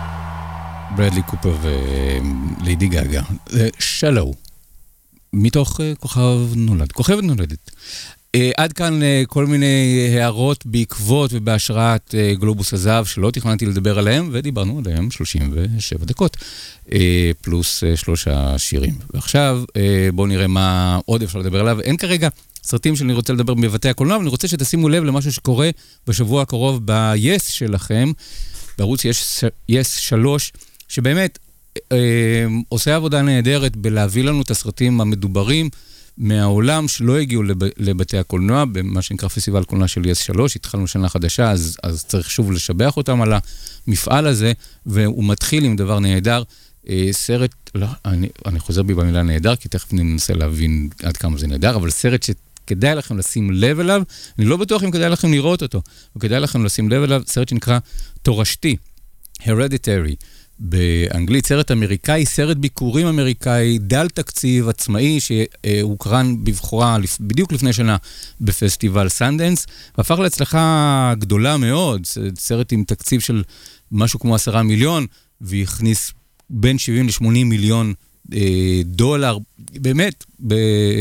Speaker 6: ברדלי קופר וליידי גאגה. שלו, מתוך כוכב נולד, כוכבת נולדת. עד כאן כל מיני הערות בעקבות ובהשראת גלובוס הזהב שלא תכננתי לדבר עליהם, ודיברנו עליהם שלושים ושבע דקות, פלוס שלושה שירים. ועכשיו בואו נראה מה עוד אפשר לדבר עליו. אין כרגע סרטים שאני רוצה לדבר בבתי הקולנוע, אבל אני רוצה שתשימו לב למשהו שקורה בשבוע הקרוב ב-יס שלכם, בערוץ יס שלוש, שבאמת אה, עושה עבודה נהדרת בלהביא לנו את הסרטים המדוברים מהעולם שלא הגיעו לב, לבתי הקולנוע, במה שנקרא פסטיבל קולנוע של יס שלוש, התחלנו שנה חדשה, אז, אז צריך שוב לשבח אותם על המפעל הזה, והוא מתחיל עם דבר נהדר, אה, סרט, לא, אני, אני חוזר בי במילה נהדר, כי תכף ננסה להבין עד כמה זה נהדר, אבל סרט שכדאי לכם לשים לב אליו, אני לא בטוח אם כדאי לכם לראות אותו, אבל כדאי לכם לשים לב אליו, סרט שנקרא תורשתי, Hereditary, באנגלית, סרט אמריקאי, סרט ביקורים אמריקאי, דל תקציב עצמאי, שהוקרן בבחורה בדיוק לפני שנה בפסטיבל סנדנס, והפך להצלחה גדולה מאוד, סרט עם תקציב של משהו כמו עשרה מיליון, והכניס בין שבעים לשמונים מיליון אה, דולר, באמת, ב...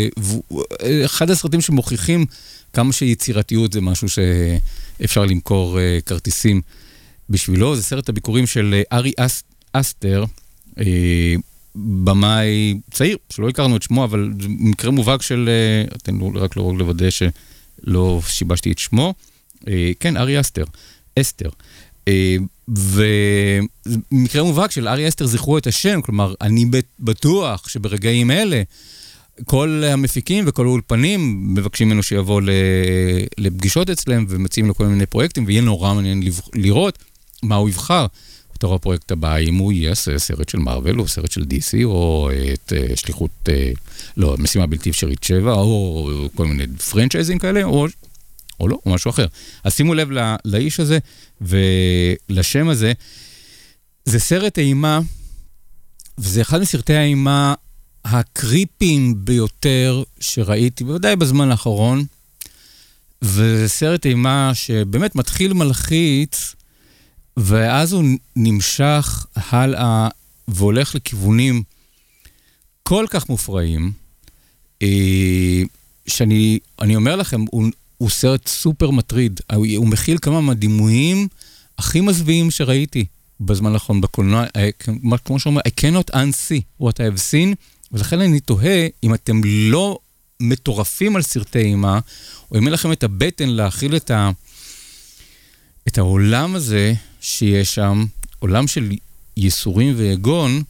Speaker 6: אחד הסרטים שמוכיחים כמה שיצירתיות זה משהו שאפשר למכור אה, כרטיסים בשבילו. זה סרט הביקורים של ארי אס... אסטר, אה, במאי צעיר, שלא הכרנו את שמו, אבל זה מקרה מובהק של, אה, אתן רק לא לוודא שלא שיבשתי את שמו, אה, כן, ארי אסטר, אסטר, אה, ומקרה מובהק של ארי אסטר זכרו את השם, כלומר, אני בטוח שברגעים אלה, כל המפיקים וכל האולפנים מבקשים ממנו שיבוא לפגישות אצלם, ומציעים לו כל מיני פרויקטים, ויהיה נורא מעניין לראות מה הוא יבחר. בתור הפרויקט הבא, אם הוא יהיה סרט של מרוול, או סרט של די סי, או את שליחות, לא, משימה בלתי אפשרית שבע, או כל מיני פרנצ'ייזים כאלה, או, או לא, או משהו אחר. אז שימו לב לא, לאיש הזה, ולשם הזה, זה סרט אימה, וזה אחד מסרטי האימה הקריפיים ביותר שראיתי, בוודאי בזמן האחרון, וזה סרט אימה שבאמת מתחיל מלחיץ, ואז הוא נמשך הלאה והולך לכיוונים כל כך מופרעים, שאני אני אומר לכם, הוא, הוא סרט סופר מטריד. הוא, הוא מכיל כמה מהדימויים הכי מזוויעים שראיתי בזמן האחרון בקולנוע. כמו שאומר, I cannot unsee what I have seen, ולכן אני תוהה אם אתם לא מטורפים על סרטי אימה, או אם אין לכם את הבטן להכיל את ה... את העולם הזה שיש שם, עולם של יסורים ויגון,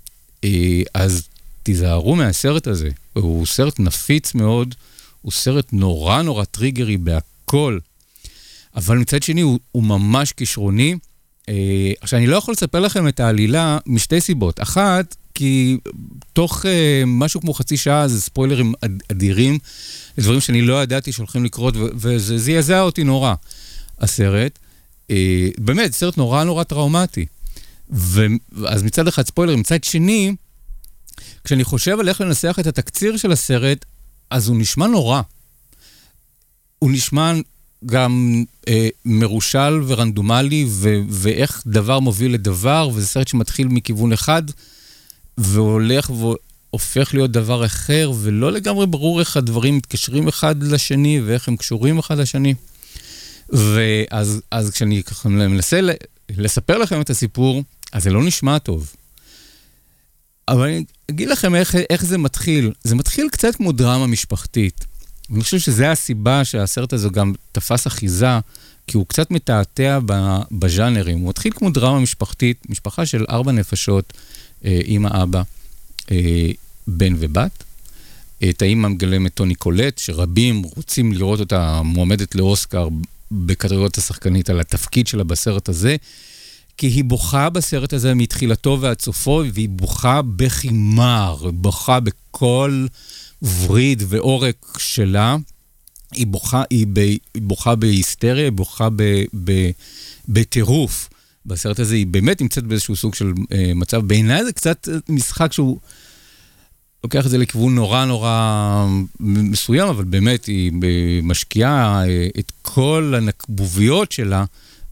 Speaker 6: אז תיזהרו מהסרט הזה. הוא סרט נפיץ מאוד, הוא סרט נורא נורא טריגרי בהכל, אבל מצד שני הוא, הוא ממש כישרוני. עכשיו, אני לא יכול לספר לכם את העלילה משתי סיבות. אחת, כי תוך משהו כמו חצי שעה זה ספוילרים אדירים, דברים שאני לא ידעתי שהולכים לקרות, וזה זעזע אותי נורא, הסרט. באמת, סרט נורא נורא טראומטי. אז מצד אחד ספוילר, מצד שני, כשאני חושב על איך לנסח את התקציר של הסרט, אז הוא נשמע נורא. הוא נשמע גם אה, מרושל ורנדומלי, ו- ואיך דבר מוביל לדבר, וזה סרט שמתחיל מכיוון אחד, והולך והופך להיות דבר אחר, ולא לגמרי ברור איך הדברים מתקשרים אחד לשני, ואיך הם קשורים אחד לשני. ואז אז כשאני מנסה לספר לכם את הסיפור, אז זה לא נשמע טוב. אבל אני אגיד לכם איך, איך זה מתחיל. זה מתחיל קצת כמו דרמה משפחתית. אני חושב שזה הסיבה שהסרט הזה גם תפס אחיזה, כי הוא קצת מתעתע בז'אנרים. הוא מתחיל כמו דרמה משפחתית, משפחה של ארבע נפשות, אמא, אבא, בן ובת. את האמא מגלמת טוני קולט, שרבים רוצים לראות אותה מועמדת לאוסקר בקטגוריות השחקנית על התפקיד שלה בסרט הזה, כי היא בוכה בסרט הזה מתחילתו ועד סופו, והיא בוכה בחימר, היא בוכה בכל וריד ואורק שלה, היא בוכה, היא ב, היא בוכה בהיסטריה, היא בוכה ב, ב, בטירוף. בסרט הזה היא באמת נמצאת באיזשהו סוג של אה, מצב, בעיניי זה קצת משחק שהוא לוקח את זה לכיוון נורא נורא מסוים, אבל באמת היא משקיעה את כל הנקבוביות שלה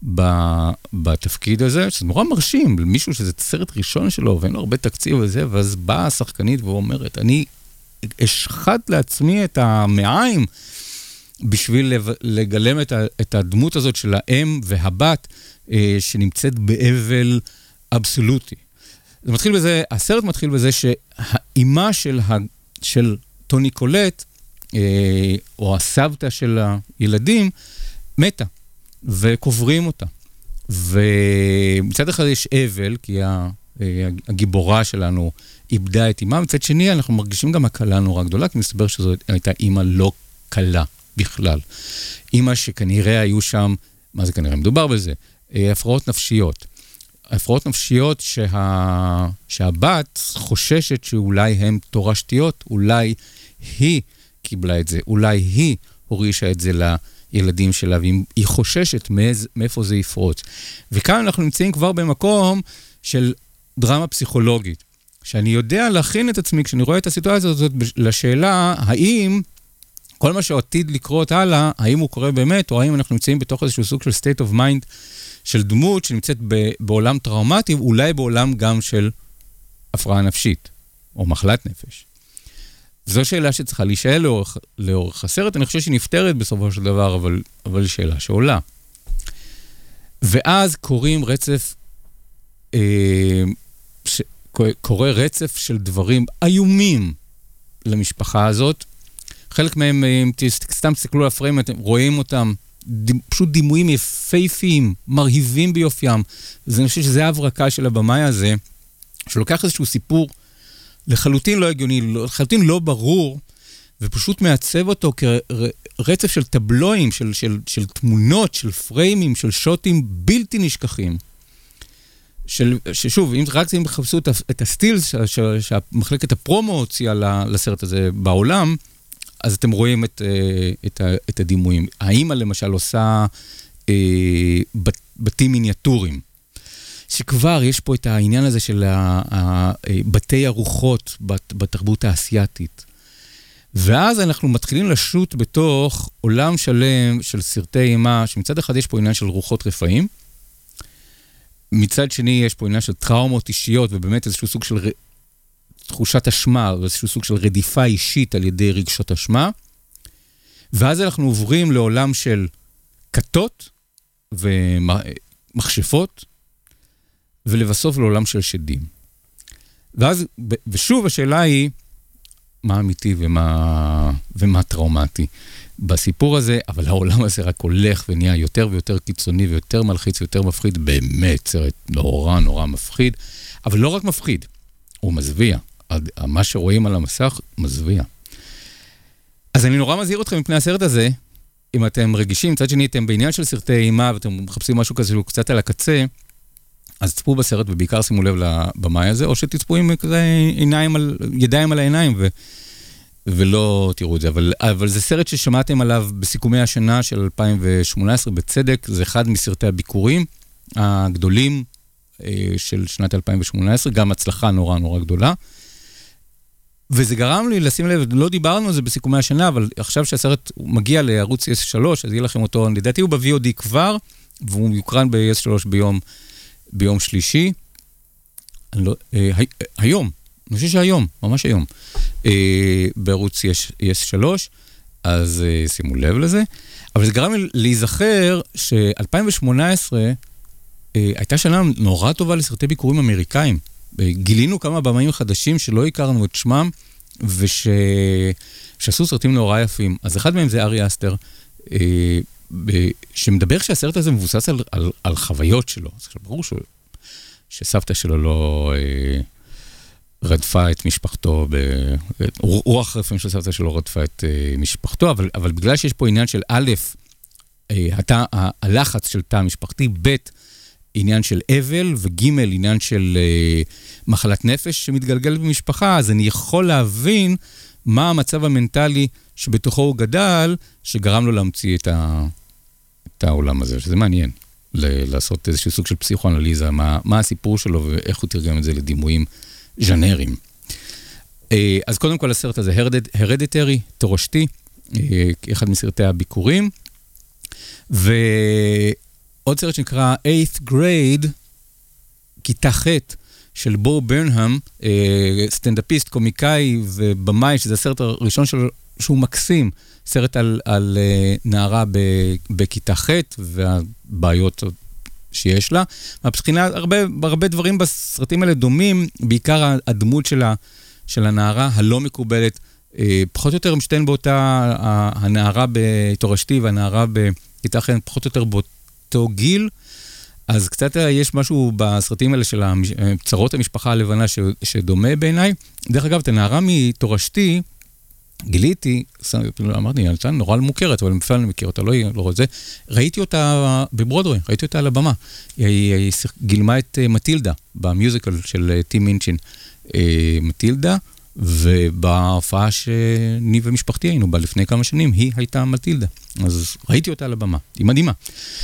Speaker 6: בתפקיד הזה, שזה נורא מרשים, מישהו שזה סרט ראשון שלו, ואין לו הרבה תקציב וזה, ואז באה השחקנית ואומרת, אני אשחט לעצמי את המעיים, בשביל לגלם את הדמות הזאת של האם והבת, שנמצאת באבל אבסולוטי. זה מתחיל בזה, הסרט מתחיל בזה שהאימה של, של טוני קולט, או הסבתא של הילדים, מתה, וקוברים אותה. ומצד אחד יש אבל, כי הגיבורה שלנו איבדה את אימה, מצד שני אנחנו מרגישים גם הקלה נורא גדולה, כי מסתבר שזו הייתה אימא לא קלה בכלל. אימא שכנראה היו שם, מה זה כנראה? מדובר בזה, הפרעות נפשיות. הפרעות נפשיות שה... שהבת חוששת שאולי הן תורשתיות, אולי היא קיבלה את זה, אולי היא הורישה את זה לילדים שלה, והיא חוששת מאיז... מאיפה זה יפרוץ. וכאן אנחנו נמצאים כבר במקום של דרמה פסיכולוגית, שאני יודע להכין את עצמי, כשאני רואה את הסיטואציה הזאת, לשאלה, האם כל מה שעתיד לקרות הלאה, האם הוא קורה באמת, או האם אנחנו נמצאים בתוך איזשהו סוג של state of mind, של דמות שנמצאת בעולם טראומטי, אולי בעולם גם של הפרעה נפשית, או מחלת נפש. זו שאלה שצריכה להישאל לאורך, לאורך הסרט, אני חושב שהיא נפטרת בסופו של דבר, אבל, אבל שאלה שעולה. ואז קוראים רצף, אה, ש, קורא רצף של דברים איומים למשפחה הזאת. חלק מהם, אם סתם תסתכלו על הפריים, אתם רואים אותם, פשוט דימויים יפהפיים, מרהיבים ביופיים. אז אני חושב שזה ההברקה של הבמאי הזה, שלוקח איזשהו סיפור לחלוטין לא הגיוני, לחלוטין לא ברור, ופשוט מעצב אותו כרצף של טבלואים, של, של, של תמונות, של פריימים, של שוטים בלתי נשכחים. של, ששוב, אם רק אם תחפשו את, את הסטילס שהמחלקת הפרומו הוציאה לסרט הזה בעולם, אז אתם רואים את, את, את הדימויים. האמא למשל עושה אה, בת, בתים מיניאטוריים, שכבר יש פה את העניין הזה של בתי הרוחות בתרבות האסייתית. ואז אנחנו מתחילים לשוט בתוך עולם שלם של סרטי אימה, שמצד אחד יש פה עניין של רוחות רפאים, מצד שני יש פה עניין של טראומות אישיות, ובאמת איזשהו סוג של תחושת אשמה, ואיזשהו סוג של רדיפה אישית על ידי רגשות אשמה, ואז אנחנו עוברים לעולם של כתות ומכשפות, ולבסוף לעולם של שדים. ואז, ושוב השאלה היא, מה אמיתי ומה, ומה טראומטי בסיפור הזה, אבל העולם הזה רק הולך ונהיה יותר ויותר קיצוני, ויותר מלחיץ ויותר מפחיד, באמת סרט נורא נורא מפחיד, אבל לא רק מפחיד, הוא מזוויע. מה שרואים על המסך, מזוויע. אז אני נורא מזהיר אתכם מפני הסרט הזה, אם אתם רגישים, מצד שני אתם בעניין של סרטי אימה, ואתם מחפשים משהו כזה שהוא קצת על הקצה, אז תצפו בסרט ובעיקר שימו לב לבמאי הזה, או שתצפו עם כזה עיניים על, ידיים על העיניים, ו, ולא תראו את זה. אבל, אבל זה סרט ששמעתם עליו בסיכומי השנה של אלפיים ושמונה עשרה, בצדק, זה אחד מסרטי הביקורים הגדולים של שנת אלפיים ושמונה עשרה, גם הצלחה נורא נורא גדולה. וזה גרם לי לשים לב, לא דיברנו על זה בסיכומי השנה, אבל עכשיו שהסרט מגיע לערוץ אס שלוש, אז יהיה לכם אותו, לדעתי הוא ב-וי או די כבר, והוא יוקרן ב-אס שלוש ביום, ביום שלישי. לא, אה, היום, אני חושב שהיום, ממש היום, אה, בערוץ אס שלוש, אז אה, שימו לב לזה. אבל זה גרם לי להיזכר ש-אלפיים ושמונה עשרה אה, הייתה שנה נורא טובה לסרטי ביקורים אמריקאים. גילינו כמה במאים חדשים שלא הכרנו את שמם, ושעשו סרטים נורא יפים. אז אחד מהם זה ארי אסטר, אה, שמדבר שהסרט הזה מבוסס על, על, על חוויות שלו. אז ברור ש, שסבתא שלו לא אה, רדפה את משפחתו, ב, רוח רפאים של סבתא שלו רדפה את אה, משפחתו, אבל, אבל בגלל שיש פה עניין של א', אה, התא, הלחץ של תא משפחתי, ב', עניין של אבל, וג' עניין של אה, מחלת נפש שמתגלגל במשפחה, אז אני יכול להבין מה המצב המנטלי שבתוכו הוא גדל, שגרם לו להמציא את, ה, את העולם הזה, שזה מעניין, ל- לעשות איזשהו סוג של פסיכואנליזה, מה, מה הסיפור שלו ואיך הוא תרגם את זה לדימויים ז'אנרים. אה, אז קודם כל הסרט הזה, הרדיטרי, תורשתי, אה, אחד מסרטי הביקורים, ו... עוד סרט שנקרא eighth grade, כיתה ח' של בו ברנהאם, סטנדאפיסט, קומיקאי ובמאי, שזה הסרט הראשון שלו, שהוא מקסים, סרט על, על נערה בכיתה ח' והבעיות שיש לה. מבחינה, הרבה, הרבה דברים בסרטים האלה דומים, בעיקר הדמות שלה, של הנערה הלא מקובלת, פחות או יותר משתן באותה, הנערה בתורשתי והנערה בכיתה ח' פחות או יותר באותו גיל, אז קצת יש משהו בסרטים האלה של צרות המשפחה הלבנה שדומה בעיניי. דרך אגב, את הנערה מתורשתי, גיליתי, אמרתי, אני נורא מוכרת, אבל בפעם אני מכיר אותה, לא, לא רואה את זה, ראיתי אותה בברודווי, ראיתי אותה על הבמה. היא, היא גילמה את מטילדה, במיוזיקל של טים מינצ'ין. מטילדה, ובהופעה שאני ומשפחתי היינו בה לפני כמה שנים, היא הייתה מטילדה. אז ראיתי אותה על הבמה, היא מדהימה.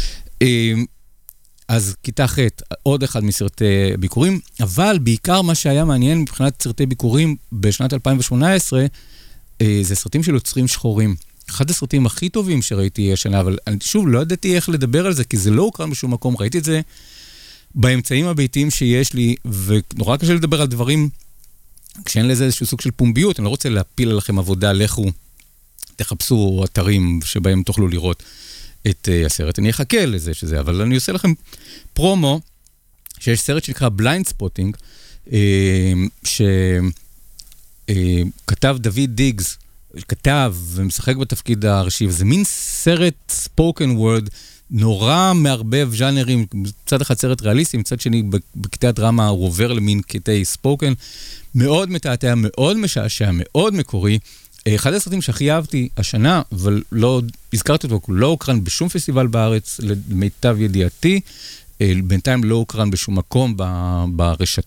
Speaker 6: אז כיתה ח' עוד אחד מסרטי ביקורים, אבל בעיקר מה שהיה מעניין מבחינת סרטי ביקורים בשנת אלפיים ושמונה עשרה, זה סרטים של יוצרים שחורים. אחד הסרטים הכי טובים שראיתי השנה, אבל אני שוב לא ידעתי איך לדבר על זה, כי זה לא הוקרן בשום מקום, ראיתי את זה באמצעים הביתיים שיש לי, ונורא קשה לדבר על דברים, כשאין לזה איזשהו סוג של פומביות, אני לא רוצה להפיל עליכם עבודה, לכו, תחפשו אתרים שבהם תוכלו לראות את uh, הסרט. אני אחכה לזה שזה, אבל אני עושה לכם פרומו, שיש סרט שנקרא בליינד ספוטינג, uh, שכתב uh, דוד דיגס, כתב ומשחק בתפקיד הראשי, וזה מין סרט ספוקן וורד, נורא מערבב ז'אנרים, מצד אחד סרט ריאליסטי, מצד שני בקטעי הדרמה הוא עובר למין קטעי ספוקן, מאוד מתעתע, מאוד משעשע, מאוד מקורי. אחד הסרטים שהכי אהבתי השנה, אבל לא הזכרתי אותו, לא הוקרן בשום פסטיבל בארץ, למיטב ידיעתי, בינתיים לא הוקרן בשום מקום ברשת,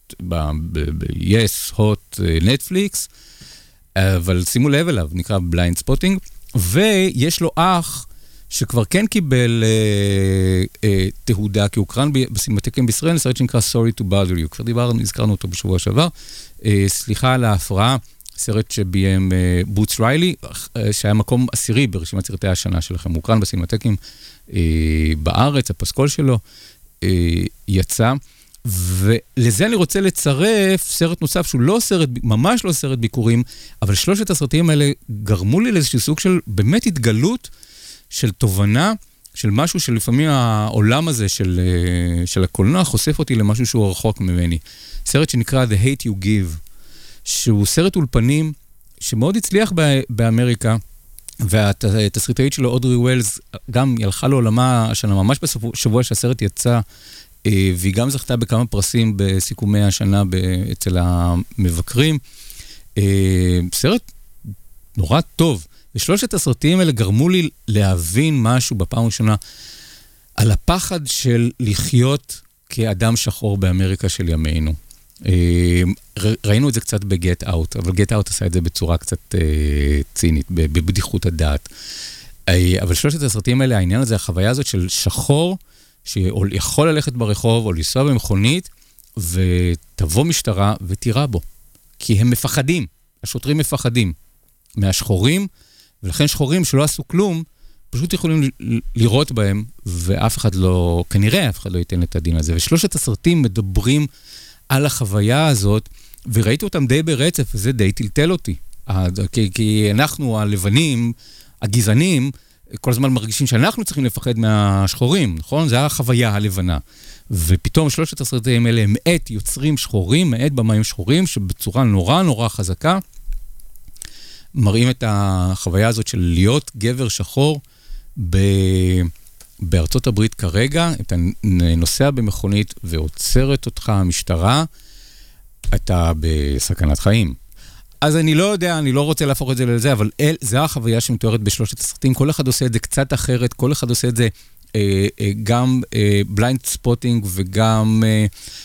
Speaker 6: ב-Yes, Hot, Netflix, אבל שימו לב אליו, נקרא בליינד ספוטינג, ויש לו אח, שכבר כן קיבל אה, אה, תהודה, כי הוקרן בסינמטקים בישראל, סרט שנקרא Sorry to Bother You. כבר דיברנו, הזכרנו אותו בשבוע שעבר. אה, סליחה על ההפרעה, סרט שביים אה, בוץ ריילי, אה, שהיה מקום עשירי ברשימת סרטי השנה שלכם. הוקרן בסינמטקים אה, בארץ, הפסקול שלו אה, יצא. ולזה אני רוצה לצרף סרט נוסף, שהוא לא סרט, ממש לא סרט ביקורים, אבל שלושת הסרטים האלה גרמו לי לאיזשהו סוג של באמת התגלות, של תובנה, של משהו שלפעמים העולם הזה של, של הקולנוע חושף אותי למשהו שהוא רחוק ממני. סרט שנקרא The Hate You Give, שהוא סרט אולפנים שמאוד הצליח באמריקה, והתסריטאית שלו, אודרי ווילס, גם הלכה לעולמה השנה, ממש בשבוע שהסרט יצא, והיא גם זכתה בכמה פרסים בסיכומי השנה אצל המבקרים. סרט נורא טוב. ושלושת הסרטים האלה גרמו לי להבין משהו בפעם הראשונה על הפחד של לחיות כאדם שחור באמריקה של ימינו. ראינו את זה קצת בגט אאוט, אבל גט אאוט עשה את זה בצורה קצת צינית, בבדיחות הדעת. אבל שלושת הסרטים האלה, העניין הזה, החוויה הזאת של שחור, שיכול ללכת ברחוב או לנסוע במכונית, ותבוא משטרה ותירה בו. כי הם מפחדים, השוטרים מפחדים מהשחורים, ולכן שחורים שלא עשו כלום, פשוט יכולים לראות בהם, ואף אחד לא, כנראה אף אחד לא ייתן את הדין הזה. ושלושת הסרטים מדברים על החוויה הזאת, וראיתי אותם די ברצף, וזה די טלטל אותי. כי, כי אנחנו, הלבנים, הגזענים, כל הזמן מרגישים שאנחנו צריכים לפחד מהשחורים, נכון? זה החוויה הלבנה. ופתאום שלושת הסרטים האלה הם מעט יוצרים שחורים, מעט במים שחורים, שבצורה נורא נורא חזקה, מראים את החוויה הזאת של להיות גבר שחור ב... בארצות הברית כרגע, אתה נוסע במכונית ועוצרת אותך המשטרה, אתה בסכנת חיים. אז אני לא יודע, אני לא רוצה להפוך את זה לזה, אבל אל, זה החוויה שמתוארת בשלושת הסרטים, כל אחד עושה את זה קצת אחרת, כל אחד עושה את זה אה, אה, גם בליינד אה, ספוטינג וגם... אה,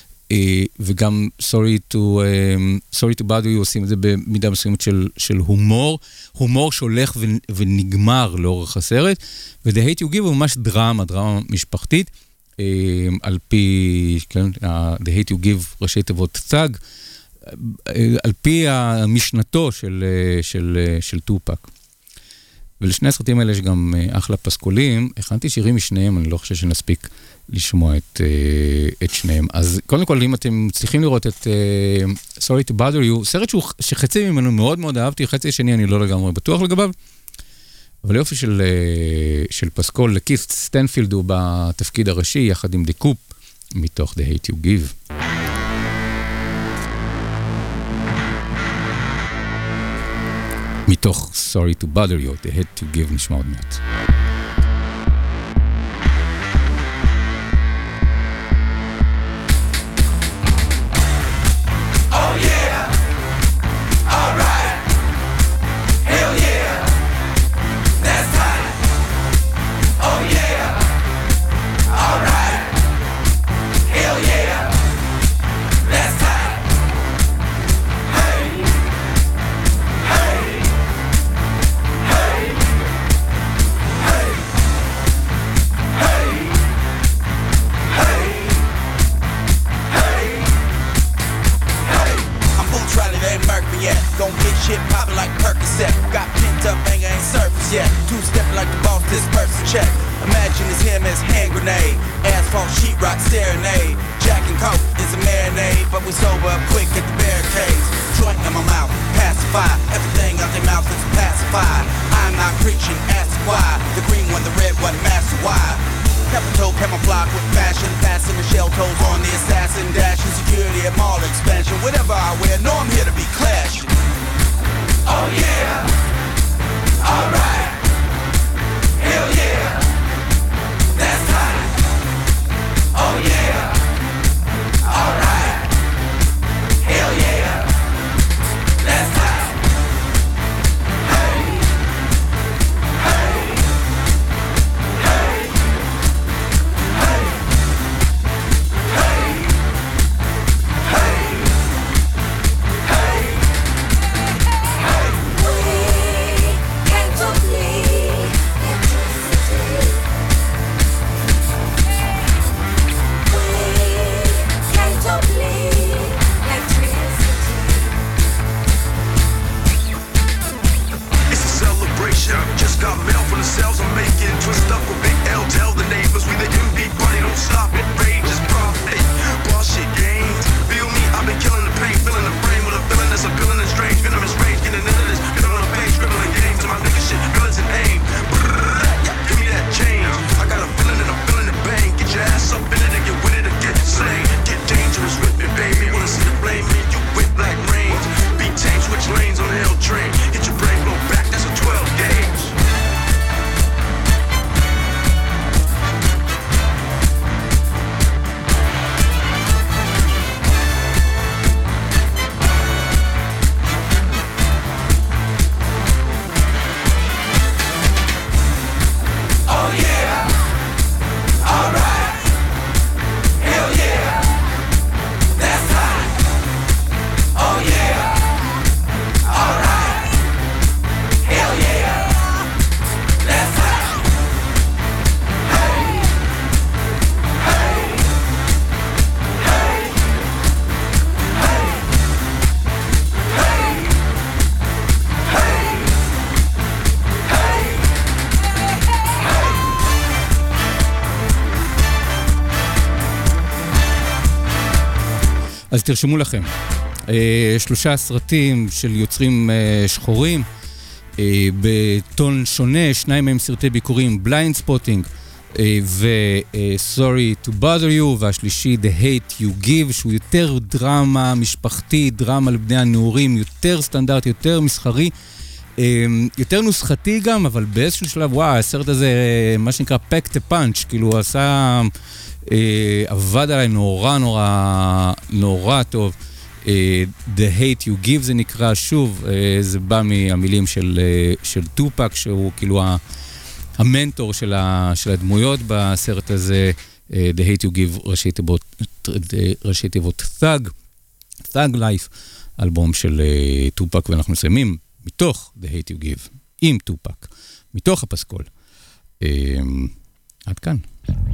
Speaker 6: וגם sorry to, um, sorry to bother you, עושים את זה במידה מסוימת של, של הומור, הומור שהולך ו, ונגמר לאורך הסרט, ו-The Hate You Give הוא ממש דרמה, דרמה משפחתית, um, על פי, כן, uh, The Hate You Give, ראשי תיבות צג, uh, על פי המשנתו של, uh, של, uh, של טופק. ולשני הסרטים האלה יש גם אחלה פסקולים. הכנתי שירים משניהם, אני לא חושב שנספיק לשמוע את, את שניהם. אז קודם כל, אם אתם צריכים לראות את uh, Sorry to Bother You, סרט שהוא, שחצי ממנו מאוד מאוד אהבתי, חצי השני אני לא לגמרי בטוח לגביו, אבל יופי של, של פסקול, לקית' סטנפילד הוא בתפקיד הראשי, יחד עם די קופ, מתוך The Hate You Give. מתוך Sorry to Bother You, The Hate You Give, נשמע עוד מעט. אז תרשמו לכם, אה, שלושה סרטים של יוצרים אה, שחורים, אה, בטון שונה, שניים מהם סרטי ביקורים, בליינד ספוטינג אה, ו-Sorry to Bother You, והשלישי The Hate You Give, שהוא יותר דרמה משפחתי, דרמה לבני הנעורים, יותר סטנדרט, יותר מסחרי, אה, יותר נוסחתי גם, אבל באיזשהו שלב, וואו, הסרט הזה, אה, מה שנקרא Pack the Punch, כאילו הוא עשה... עבד עליי נורא נורא נורא טוב. The Hate You Give זה נקרא, שוב, זה בא מהמילים של, של טופק, שהוא כאילו המנטור של, ה, של הדמויות בסרט הזה. The Hate You Give, ראשי תיבות, ראשי תיבות Thug, Thug Life, אלבום של טופק, ואנחנו מסיימים מתוך The Hate You Give, עם טופק, מתוך הפסקול. עד כאן.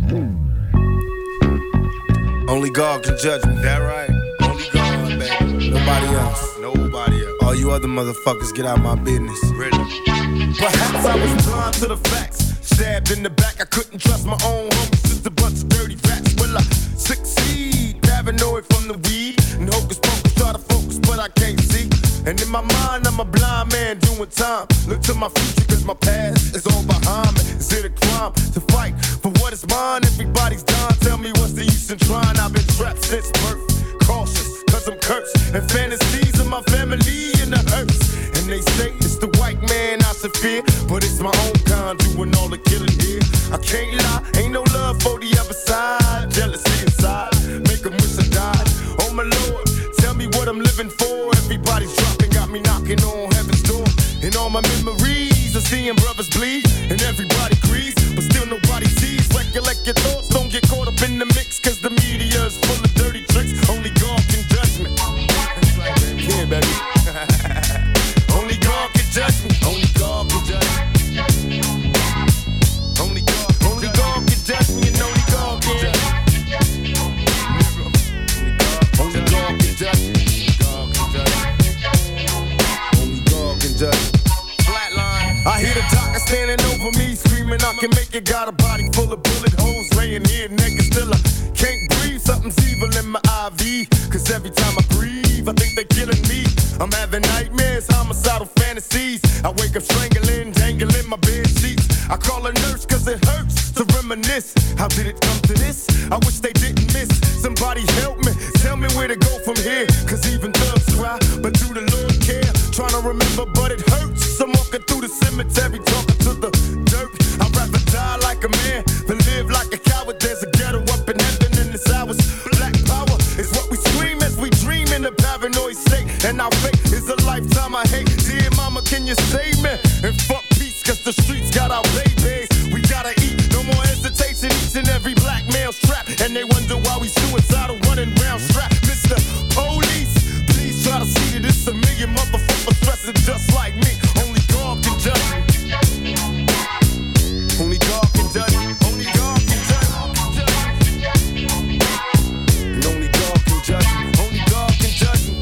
Speaker 8: Only God can judge me. That right? Only God, baby. Nobody else. Nobody else. All you other motherfuckers, get out my business. Ready? Perhaps I was blind to the facts. Stabbed in the back, I couldn't trust my own homies. Just a bunch of dirty rats. Will I succeed? Paranoid from the weed. And hocus pocus, try to focus, but I can't see. And in my mind, I'm a blind man doing time. Look to my future, cause my past is all behind me. Is it a crime to fight for what is mine? Everybody's dying, tell me what's the use in trying? I've been trapped since birth. Cautious, cause I'm cursed. And fantasies of my family in the hearse. And they say it's the white man I should fear, but it's my own kind doing all the killing here. I can't lie, ain't no love for the other side. Jealousy inside, make them wish I died. Oh my Lord, tell me what I'm living for. Everybody's dropping, got me knocking on heaven's door. And all my memories of seeing brothers bleed. And everybody agrees, but still nobody sees. Recollect your thoughts, don't get caught up in the mix, cause the media is full of dirty tricks. Only God can judge me. Yeah, baby. Only God can judge me. Only God can judge me. Only God, only God can judge me, and only God can judge me. Only God can judge me. Only God can judge me. Flatline. I hear the doctor standing over me, screaming I can make it. Got a body full of bullet holes, laying here naked. Still I can't breathe, something's evil in my I V. Cause every time I breathe, I think they're killing me. I'm having nightmares, homicidal fantasies. I wake up strangling, dangling my bed sheets. I call a nurse cause it hurts to reminisce. How did it come to this? I wish they didn't miss. Somebody help me, tell me where to go from here. Cause even thugs cry, but do the Lord care? Trying to remember, but it hurts. I'm walking through the cemetery, talking to the dirt. I'd rather die like a man than live like a coward. There's a ghetto up in heaven and it's ours. Black power is what we scream as we dream in a paranoid state. And our fate is a lifetime I hate. Dear mama, can you save me? And fuck peace, cause the streets got our babies. We gotta eat, no more hesitation. Each and every black male strapped. And they wonder why we suicidal running round strapped. Mister Police, please try to see that it's a million motherfuckers stressing just like me. Only God can judge me. Only God can judge me. Only God can judge me. And only God can judge me. Only God can judge me.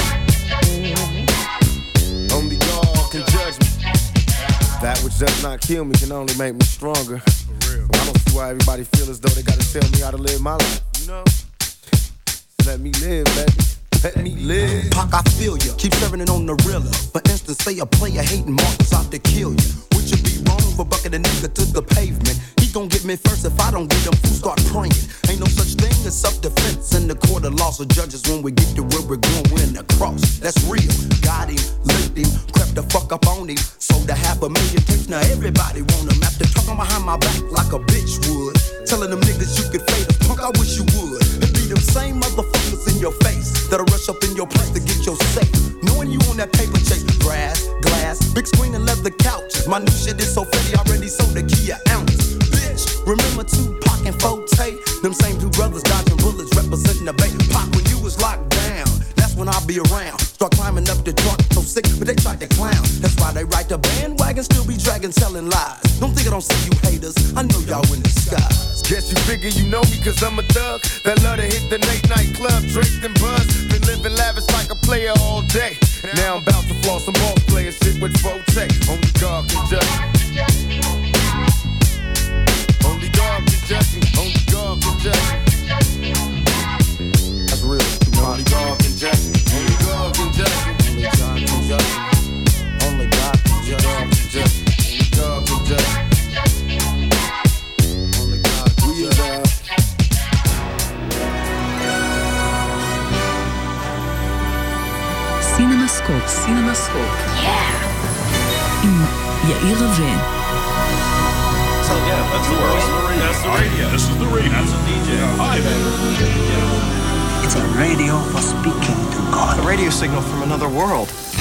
Speaker 8: Only God can judge me. That which does not kill me can only make me stronger. I don't see why everybody feel as though they gotta tell me how to live my life. You know? Let me live, baby. Let me live.
Speaker 10: Pac, I feel ya. Keep serving it on the realer. For instance, say a player hating Marcus out to kill you. Would you be wrong for bucking a nigga to the pavement? He gon' get me first if I don't get him. Fool start praying. Ain't no such thing as self-defense in the court of law. So judges, when we get to where we're going, we're in the cross. That's real. Got him, licked him, crept the fuck up on him. Sold a half a million tapes. Now everybody want him. After talking behind my back like a bitch would. Telling them niggas you could fade us. Punk, I wish you would. It be them same motherfuckers in your face that'll rush up in your place to get your safe. Knowing you on that paper chase, grass, glass, big screen and leather couch. My new shit is so fatty, already sold a key an ounce. Bitch, remember Tupac and Forte? Them same two brothers dodging bullets, representing the bay. Pac, when you was locked down, that's when I'll be around. Start climbing up the truck, so sick, but they tried to clown. That's why they ride the bandwagon, still be dragging, selling lies. Don't think I don't see you haters, I know y'all in disguise.
Speaker 8: Guess you figure you know me cause I'm a thug that love to hit the late night club, draped and buzz. Been living lavish like a player all day. Now I'm about to floss some more player shit with Forte. Only God can judge me. Only God can judge me. Only God can judge me. That's real. Only God can judge me. Only God can judge me. Only God can judge me. Only God can judge me. Only God can judge me.
Speaker 1: סינמסקופ, סינמסקופ. עם יאיר רווה.
Speaker 7: So yeah, that's the world. That's the radio. This is the radio. That's a D J. Hi, man.
Speaker 11: It's a radio for speaking to God.
Speaker 12: A radio signal from another world.